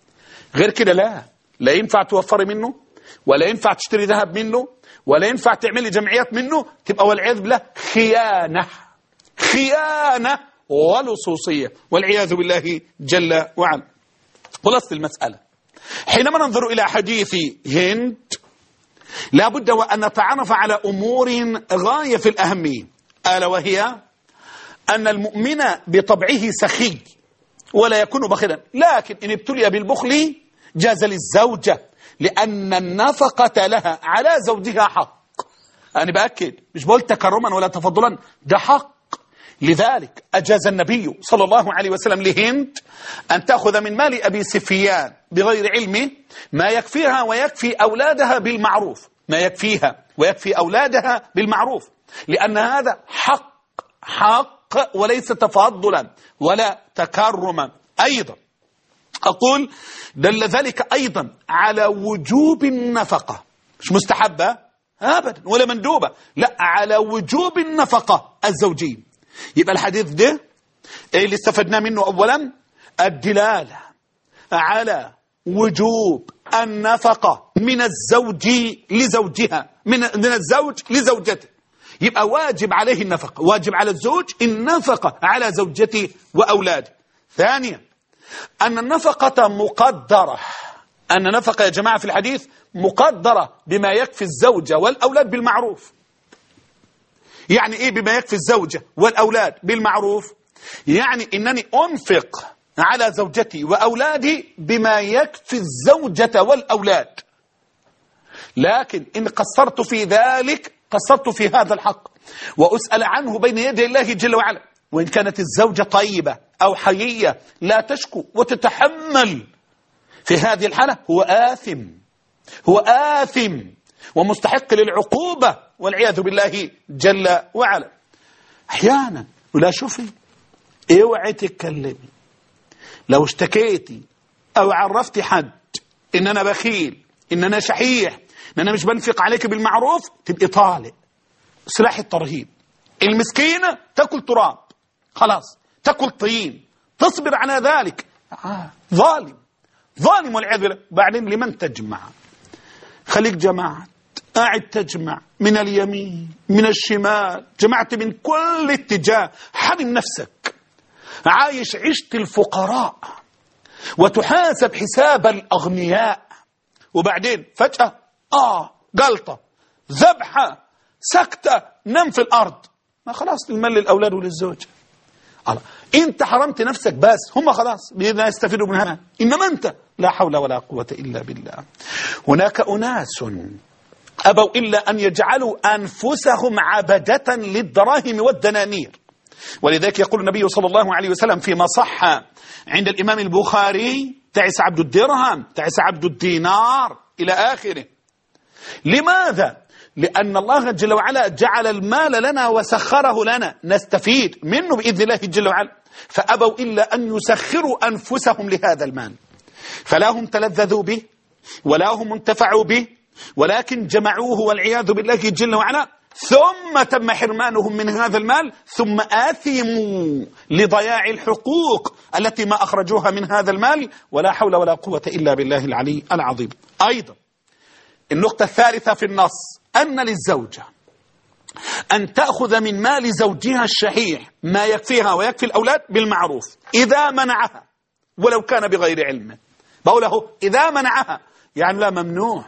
A: غير كده لا لا ينفع توفري منه، ولا ينفع تشتري ذهب منه، ولا ينفع تعملي جمعيات منه، تبقى والعياذ بالله خيانة خيانة ولصوصية والعياذ بالله جل وعلا. خلاصة المسألة، حينما ننظر إلى حديث هند لا بد وأن نتعرف على أمور غاية في الأهمية، ألا وهي أن المؤمن بطبعه سخي ولا يكون بخيلا، لكن إن ابتلي بالبخل جاز للزوجة، لأن النفقة لها على زوجها حق. أنا بأكد، مش بقول تكرما ولا تفضلا، ده حق. لذلك أجاز النبي صلى الله عليه وسلم لهند أن تأخذ من مال أبي سفيان بغير علمه ما يكفيها ويكفي أولادها بالمعروف، ما يكفيها ويكفي أولادها بالمعروف، لأن هذا حق حق وليس تفضلا ولا تكرما. أيضا أقول دل ذلك أيضا على وجوب النفقة، مش مستحبة أبدا ولا مندوبة، لا، على وجوب النفقة الزوجية. يبقى الحديث ده اللي استفدنا منه أولا الدلالة على وجوب النفقة من الزوج لزوجها، من من الزوج لزوجته، يبقى واجب عليه النفقة، واجب على الزوج النفقة على زوجته وأولاده. ثانيا أن النفقة مقدرة، أن النفقة يا جماعة في الحديث مقدرة بما يكفي الزوجة والأولاد بالمعروف. يعني إيه بما يكفي الزوجة والأولاد بالمعروف؟ يعني إنني أنفق على زوجتي وأولادي بما يكفي الزوجة والأولاد، لكن إن قصرت في ذلك قصرت في هذا الحق وأسأل عنه بين يدي الله جل وعلا. وإن كانت الزوجة طيبة أو حيية لا تشكو وتتحمل، في هذه الحالة هو آثم، هو آثم ومستحق للعقوبة والعياذ بالله جل وعلا. أحيانا ولا شوفي اوعي تتكلمي، لو اشتكيتي أو عرفتي حد إن أنا بخيل، إن أنا شحيح، إن أنا مش بنفق عليك بالمعروف، تبقي طالق سلاح الترهيب. المسكينة تأكل تراب، خلاص تأكل طين، تصبر على ذلك. آه. ظالم ظالم والعياذ بالله. بعدين لمن تجمع؟ خليك جماعة، قاعد تجمع من اليمين من الشمال، جمعت من كل اتجاه، حرم نفسك، عايش عيشة الفقراء وتحاسب حساب الأغنياء، وبعدين فجأة آه جلطة ذبحة سكتة نم في الأرض، ما خلاص المال للأولاد وللزوجة. الله، انت حرمت نفسك بس هم خلاص بإذن يستفيدوا منها، إنما انت لا حول ولا قوة إلا بالله. هناك أناس أبوا إلا أن يجعلوا أنفسهم عبدة للدراهم والدنانير، ولذلك يقول النبي صلى الله عليه وسلم فيما صح عند الإمام البخاري: تعس عبد الدرهم، تعس عبد الدينار، إلى آخره. لماذا؟ لأن الله جل وعلا جعل المال لنا وسخره لنا نستفيد منه بإذن الله جل وعلا، فأبوا إلا أن يسخروا أنفسهم لهذا المال، فلا هم تلذذوا به ولا هم انتفعوا به، ولكن جمعوه والعياذ بالله جل وعلا، ثم تم حرمانهم من هذا المال، ثم آثموا لضياع الحقوق التي ما أخرجوها من هذا المال، ولا حول ولا قوة إلا بالله العلي العظيم. أيضا النقطة الثالثة في النص أن للزوجة أن تأخذ من مال زوجها الشحيح ما يكفيها ويكفي الأولاد بالمعروف إذا منعها ولو كان بغير علمه. بقوله إذا منعها يعني لا، ممنوع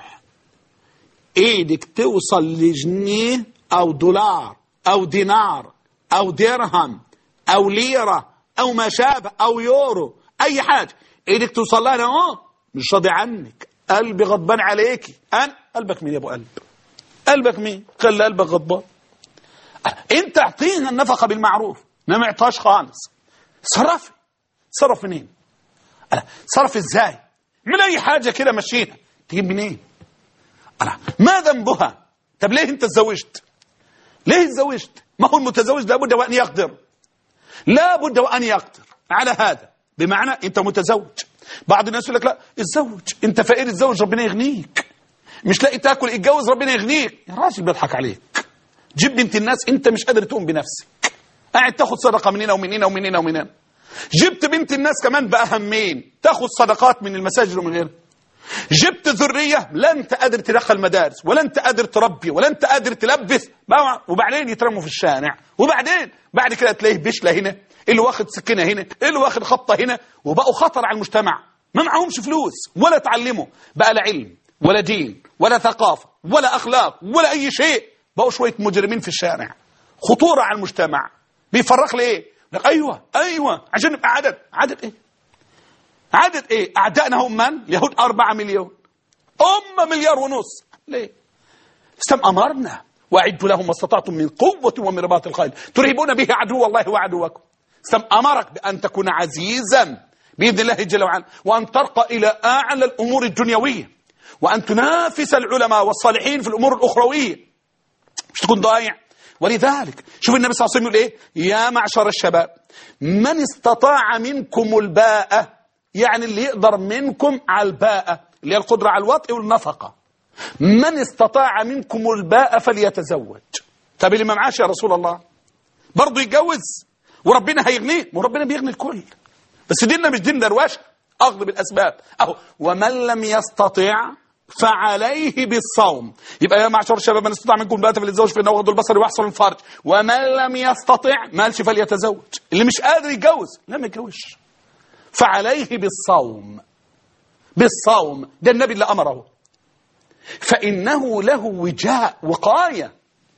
A: إيدك توصل لجنيه أو دولار أو دينار أو درهم أو ليرة أو ما شابه أو يورو، أي حاجة إيدك توصل لها، أهو مش راضي عنك، قلبي غضبان عليكي. أنا قلبك مين يا أبو قلب؟ قلبك مين؟ خلي قلبك غضبان. أنت اعطيها النفقة بالمعروف، ما معطاش خالص، صرفي. صرف منين؟ صرف إزاي؟ من أي حاجة كده مشيها، تجيب منين؟ أنا ما ذنبها؟ طب ليه أنت تزوجت؟ ليه تزوجت؟ ما هو المتزوج لابد وأن يقدر، لابد وأن يقدر على هذا، بمعنى أنت متزوج. بعض الناس يقول لك لا الزوج، أنت فقير الزوج ربنا يغنيك، مش لاقي تاكل اتجوز ربنا يغنيك. يا راجل بيضحك عليك، جيب بنت الناس، أنت مش قادر تقوم بنفسك، قاعد تاخد صدقة منين ومنين ومنين ومنين. جبت بنت الناس كمان بقى همين، تاخد صدقات من المساجد ومن غيرها. جبت ذرية لا انت قادر تدخل مدارس ولا انت قادر تربي ولا انت قادر تلبس، وبعدين يترموا في الشارع، وبعدين بعد كده تلاقيه بشلة هنا، اللي واخد سكينة هنا، اللي واخد خبطة هنا، وبقوا خطر على المجتمع. ما معهمش فلوس ولا تعلموا بقى، لا علم ولا دين ولا ثقافة ولا أخلاق ولا أي شيء، بقوا شوية مجرمين في الشارع، خطورة على المجتمع. بيفرق ليه؟ لك أيوة أيوة عشان نبقى عدد. عدد إيه؟ عدد إيه؟ أعدائنا هم من؟ اليهود أربعة مليون، أم مليار ونص. ليه؟ استم أمرنا وأعدوا لهم ما استطعتم من قوة ومن رباط الخيل ترهبون به عدو الله وعدوكم. استم أمرك بأن تكون عزيزا بإذن الله جل وعلا، وأن ترقى إلى أعلى الأمور الدنيوية، وأن تنافس العلماء والصالحين في الأمور الأخروية، مش تكون ضايع. ولذلك شوف النبي صلى الله عليه وسلم يقول إيه؟ يا معشر الشباب من استطاع منكم الباءة، يعني اللي يقدر منكم على الباءة اللي هي القدرة على الوطء والنفقة، من استطاع منكم الباءة فليتزوج. طب اللي ما معاش يا رسول الله برضه يتجوز وربنا هيغنيه؟ وربنا بيغني الكل، بس ديننا مش دين دروشه أخذ بالأسباب. أهو ومن لم يستطع فعليه بالصوم. يبقى يا معشر الشباب من استطاع منكم الباءة فليتزوج فإنه يغض البصر ويحصن الفرج. ومن لم يستطع ما قالش فليتزوج، اللي مش قادر يتجوز لا ما يتجوزش، فعليه بالصوم. بالصوم ده النبي اللي أمره، فإنه له وجاء وقاية.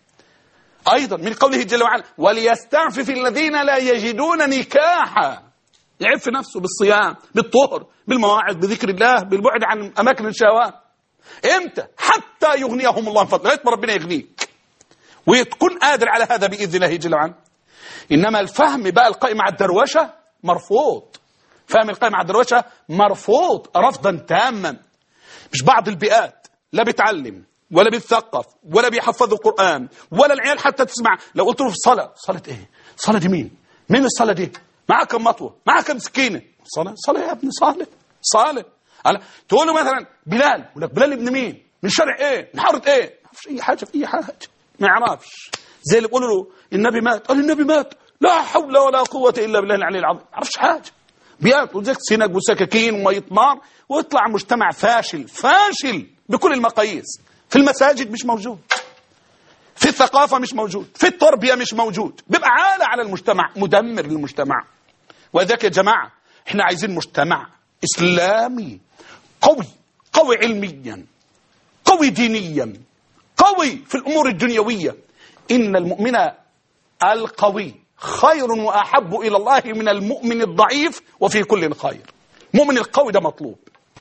A: أيضا من قوله جل وعلا وليستعفف الذين لا يجدون نكاحا، يعف نفسه بالصيام بالطهر بالمواعظ بذكر الله بالبعد عن أماكن الشهوات. إمتى؟ حتى يغنيهم الله من فضله، لغاية ما ربنا يغنيك وتكون قادر على هذا بإذن الله جل وعلا. إنما الفهم بقى القائم على الدروشة مرفوض، فهم القائم على الدروشة مرفوض رفضا تاما. مش بعض البيئات لا بتعلم ولا بيتثقف ولا بيحفظوا القرآن ولا العيال حتى تسمع. لو قلت له في الصلاة، صلاة ايه؟ صلاة دي مين؟ مين الصلاة دي؟ معها كم مطوة؟ معها كم سكينة؟ صلاة صلاة يا ابني صالة صالة. تقول له مثلا بلال، يقول لك بلال ابن مين؟ من شرع ايه؟ من حارة ايه؟ ما يعرفش اي حاجة في اي حاجة، ما يعرفش. زي اللي بيقولوا له النبي مات، قال النبي مات لا حول ولا قوة الا بالله العلي العظيم، ما يعرفش حاجة. بياكل زي سنج وسكاكين ومية نار، ويطلع مجتمع فاشل فاشل بكل المقاييس. في المساجد مش موجود، في الثقافة مش موجود، في التربية مش موجود، بيبقى عالة على المجتمع، مدمر للمجتمع. وذاك يا جماعة احنا عايزين مجتمع إسلامي قوي، قوي علميا، قوي دينيا، قوي في الأمور الدنيوية. إن المؤمن القوي خير وأحب إلى الله من المؤمن الضعيف وفي كل خير. المؤمن القوي ده مطلوب،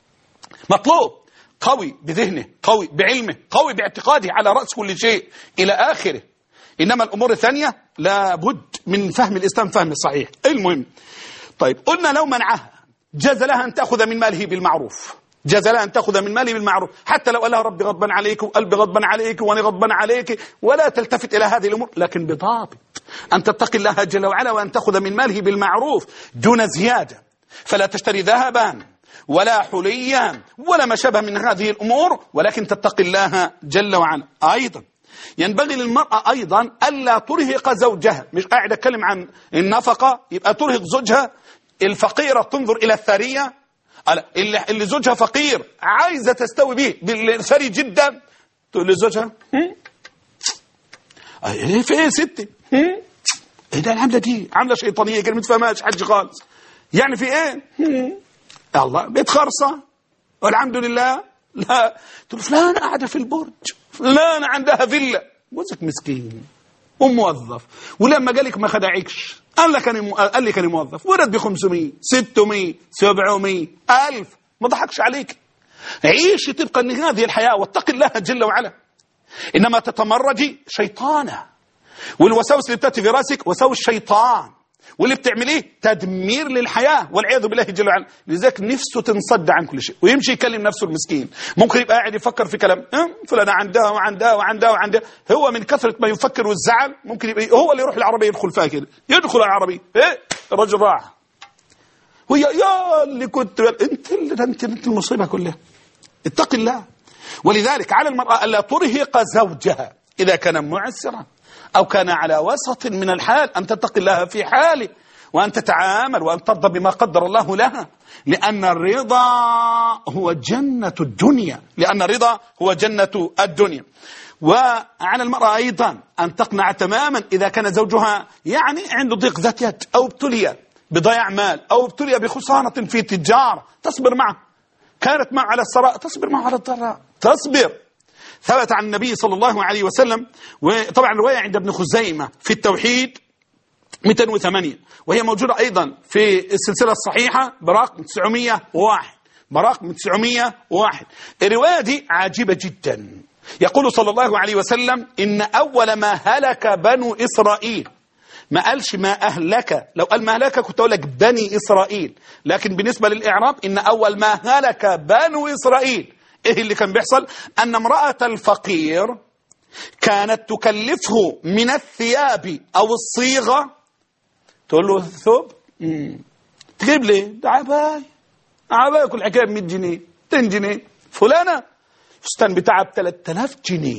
A: مطلوب قوي بذهنه، قوي بعلمه، قوي باعتقاده على رأس كل شيء إلى آخره. إنما الأمور الثانية لابد من فهم الإسلام فهم صحيح. المهم طيب قلنا لو منعها جاز لها أن تأخذ من ماله بالمعروف، جاز لها أن تأخذ من ماله بالمعروف، حتى لو قال لها ربي غضبان عليك وقلبي غضبان عليك وأنا غضبان عليك، ولا تلتفت إلى هذه الأمور، لكن بضابط أن تتقي الله جل وعلا وأن تأخذ من ماله بالمعروف دون زيادة. فلا تشتري ذهبا ولا حليا ولا ما شابه من هذه الأمور، ولكن تتقي الله جل وعلا. أيضا ينبغي للمرأة أيضا ألا ترهق زوجها. مش قاعد أتكلم عن النفقة يبقى ترهق زوجها. الفقيرة تنظر إلى الثرية، اللي, اللي زوجها فقير عايزة تستوي به بالثري جدا، تقول لزوجها ايه في ايه ستي؟ ايه ده العملة دي؟ عملة شيطانية كلمة فهمهاش حاج خالص. يعني في ايه؟ الله بيت خرصة والحمد لله. لا تقول فلان قاعدة في البرج، فلان عندها فيلا، جوزك مسكين وموظف، ولما قالك ما خدعكش، قال لك انا قال لك انا موظف، ورد ب خمسمية ستمية سبعمية ألف، ما ضحكش عليك. عيشي طبقا لهذه الحياة واتقي الله جل وعلا. انما تتمردي شيطانة، والوساوس اللي بتاتي في راسك وساوس شيطان، واللي بتعمليه تدمير للحياة والعياذ بالله جل وعلا. لذلك نفسه تنصد عن كل شيء ويمشي يكلم نفسه المسكين. ممكن يبقى قاعد يفكر في كلام فلان عندها وعندها وعندها وعندها، هو من كثرة ما يفكر والزعل ممكن يبقى هو اللي يروح العربية يدخل فيها كده، يدخل العربية ايه الرجل راح، ويا يا اللي كنت انت اللي انت انت المصيبة كلها. اتق الله. ولذلك على المرأة ألا ترهق زوجها إذا كان معسرا أو كان على وسط من الحال، أن تتقي الله في حاله وأن تتعامل وأن ترضى بما قدر الله لها، لأن الرضا هو جنة الدنيا، لأن الرضا هو جنة الدنيا. وعلى المرأة أيضا أن تقنع تماما إذا كان زوجها يعني عنده ضيق ذات يد أو ابتلي بضياع مال أو ابتلي بخسارة في تجارة، تصبر معه. كانت معه على السراء تصبر معه على الضراء، تصبر. ثبت عن النبي صلى الله عليه وسلم، وطبعا الرواية عند ابن خزيمة في التوحيد مئتين وثمانية، وهي موجودة أيضا في السلسلة الصحيحة برقم تسعمئة وواحد، برقم تسعمئة وواحد. الرواية دي عجيبة جدا. يقول صلى الله عليه وسلم إن أول ما هلك بنو إسرائيل، ما قالش ما أهلك، لو قال ما أهلك كنت أقول لك بني إسرائيل، لكن بالنسبة للإعراب إن أول ما هلك بنو إسرائيل. إيه اللي كان بيحصل؟ أن امرأة الفقير كانت تكلفه من الثياب أو الصيغة، تقول له ثوب تجيب لي ده عباية، عباية كل حكاية بمئة جنيه مئتين جنيه، فلانة فستان بتاعها بثلاثة آلاف جنيه،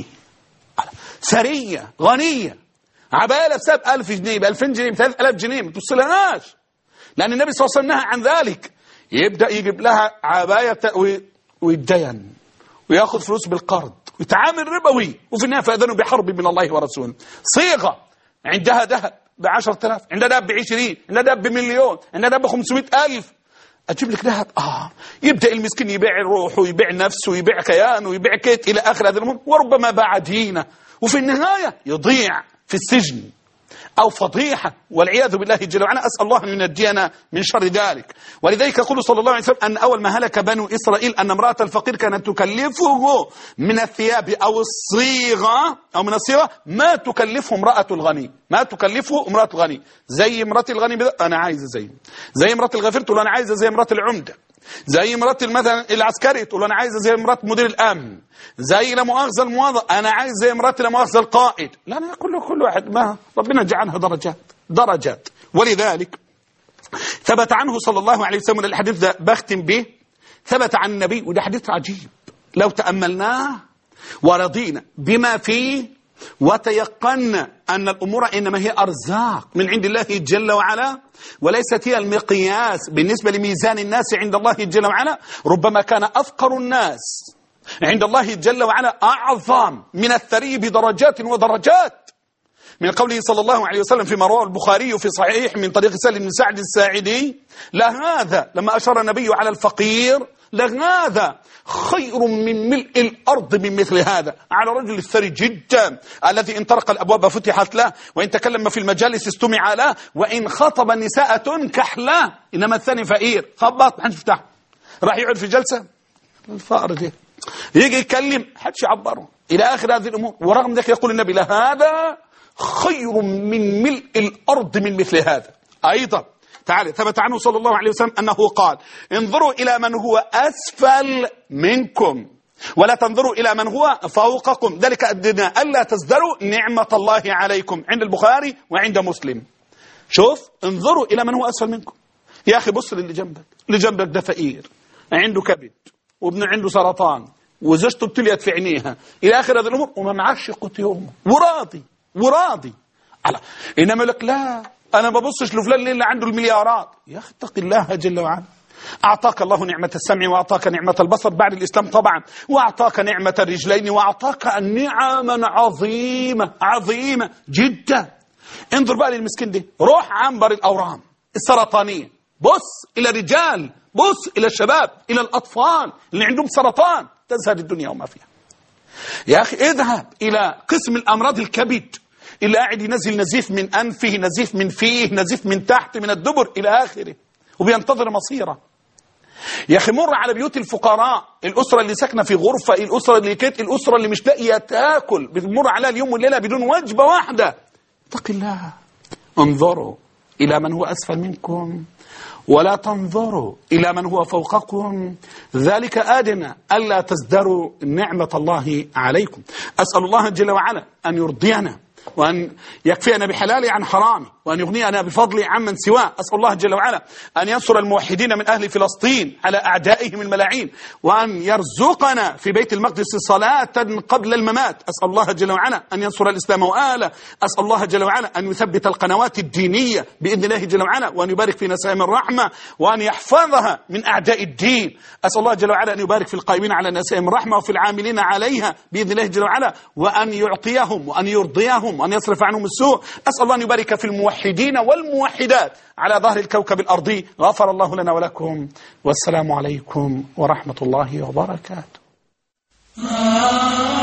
A: ثرية غنية، عباية لابسها بألف جنيه بألفين جنيه بثلاث آلاف جنيه، ما توصلهاش، لأن النبي صلى الله عليه وسلم نهى عن ذلك. يبدأ يجيب لها عباية ويتدين ويأخذ فلوس بالقرض ويتعامل ربوي، وفي النهاية فأذنوا بحرب من الله ورسوله. صيغة عندها ذهب بعشرة آلاف، عندها ذهب بعشرين، عندها ذهب بمليون، عندها ذهب بخمسمائة ألف. أجيب لك ذهب آه يبدأ المسكين يبيع روحه ويبيع نفسه ويبيع كيانه ويبيع كيت إلى آخر هذا الأمر، وربما باع دينه، وفي النهاية يضيع في السجن أو فضيحة والعياذ بالله جل وعلا. أسأل الله أن ينجينا من شر ذلك. ولذلك يقول صلى الله عليه وسلم أن أول ما هلك بنو إسرائيل أن امرأة الفقير كانت تكلفه من الثياب أو الصيغة أو من الصيغة ما تكلفه امرأة الغني، ما تكلفه امرأة الغني. زي امرأة الغني أنا عايزة زي زي امرأة الغفير تقول أنا عايزة زي امرأة العمدة، زي مرات مثلا العسكري تقول انا عايز زي مرات مدير الامن، زي لا مؤاخذه الموظف انا عايز زي مرات لا مؤاخذه القائد. لا لا كل كل واحد ما ربنا جعلها درجات درجات. ولذلك ثبت عنه صلى الله عليه وسلم، الحديث ده بختم به، ثبت عن النبي، وده حديث عجيب لو تأملناه ورضينا بما فيه وتيقنا أن الأمور إنما هي أرزاق من عند الله جل وعلا، وليست هي المقياس بالنسبة لميزان الناس عند الله جل وعلا. ربما كان أفقر الناس عند الله جل وعلا أعظم من الثري بدرجات ودرجات، من قوله صلى الله عليه وسلم فيما رواه البخاري في صحيح من طريق سهل بن سعد الساعدي: لهذا لما أشار النبي على الفقير لهذا خير من ملء الأرض من مثل هذا، على رجل الثري جدا الذي إن طرق الأبواب فتحت له، وإن تكلم في المجالس استمع له، وإن خطب النساء تنكح له. إنما الثاني فقير خبط محدش يفتحه، راح يقعد في جلسة الفقر دي يجي يتكلم حدش يعبره إلى آخر هذه الأمور. ورغم ذلك يقول النبي لهذا خير من ملء الأرض من مثل هذا. أيضا تعالى ثبت عنه صلى الله عليه وسلم أنه قال: انظروا إلى من هو أسفل منكم ولا تنظروا إلى من هو فوقكم، ذلك أدنى ألا تزدروا نعمة الله عليكم، عند البخاري وعند مسلم. شوف، انظروا إلى من هو أسفل منكم. يا أخي بص للي جنبك، اللي جنبك ده فقير عنده كبد وابنه عنده سرطان وزوجته ابتليت في عينيها إلى آخر هذه الأمور، وما معاش قوت يومه وراضي وراضي على. إنما لك لا أنا ما ببصش لفلان اللي عنده المليارات. يا أخي اتق الله جل وعلا. أعطاك الله نعمة السمع وأعطاك نعمة البصر بعد الإسلام طبعا، وأعطاك نعمة الرجلين، وأعطاك نعما عظيمة عظيمة جدا. انظر بقى للمسكين ده، روح عنبر الأورام السرطانية، بص إلى الرجال، بص إلى الشباب، إلى الأطفال اللي عندهم سرطان، تزهد الدنيا وما فيها. يا أخي اذهب إلى قسم الأمراض الكبد اللي قاعد ينزل نزيف من أنفه، نزيف من فيه، نزيف من تحت من الدبر إلى آخره، وبينتظر مصيره. يا أخي مر على بيوت الفقراء، الأسرة اللي ساكنة في غرفة، الأسرة اللي كيت، الأسرة اللي مش لاقية تاكل، بتمر عليها اليوم والليلة بدون وجبة واحدة. اتق الله. انظروا إلى من هو أسفل منكم ولا تنظروا إلى من هو فوقكم، ذلك أدنى ألا تزدروا نعمة الله عليكم. أسأل الله جل وعلا أن يرضينا وأن يكفينا بحلاله عن حرامه، وأن يغنينا بفضله عمن سواه. أسأل الله جل وعلا أن ينصر الموحدين من أهل فلسطين على أعدائهم الملاعين، وأن يرزقنا في بيت المقدس صلاة قبل الممات. أسأل الله جل وعلا أن ينصر الإسلام وآله. أسأل الله جل وعلا أن يثبت القنوات الدينية بإذن الله جل وعلا، وأن يبارك في نسائم الرحمة، وأن يحفظها من أعداء الدين. أسأل الله جل وعلا أن يبارك في القائمين على نسائم الرحمة وفي العاملين عليها بإذن الله جل وعلا، وأن يعطيهم وأن يرضيهم وأن يصرف عنهم السوء. أسأل الله أن يبارك في الموحدين والموحدات على ظهر الكوكب الأرضي. غفر الله لنا ولكم، والسلام عليكم ورحمة الله وبركاته.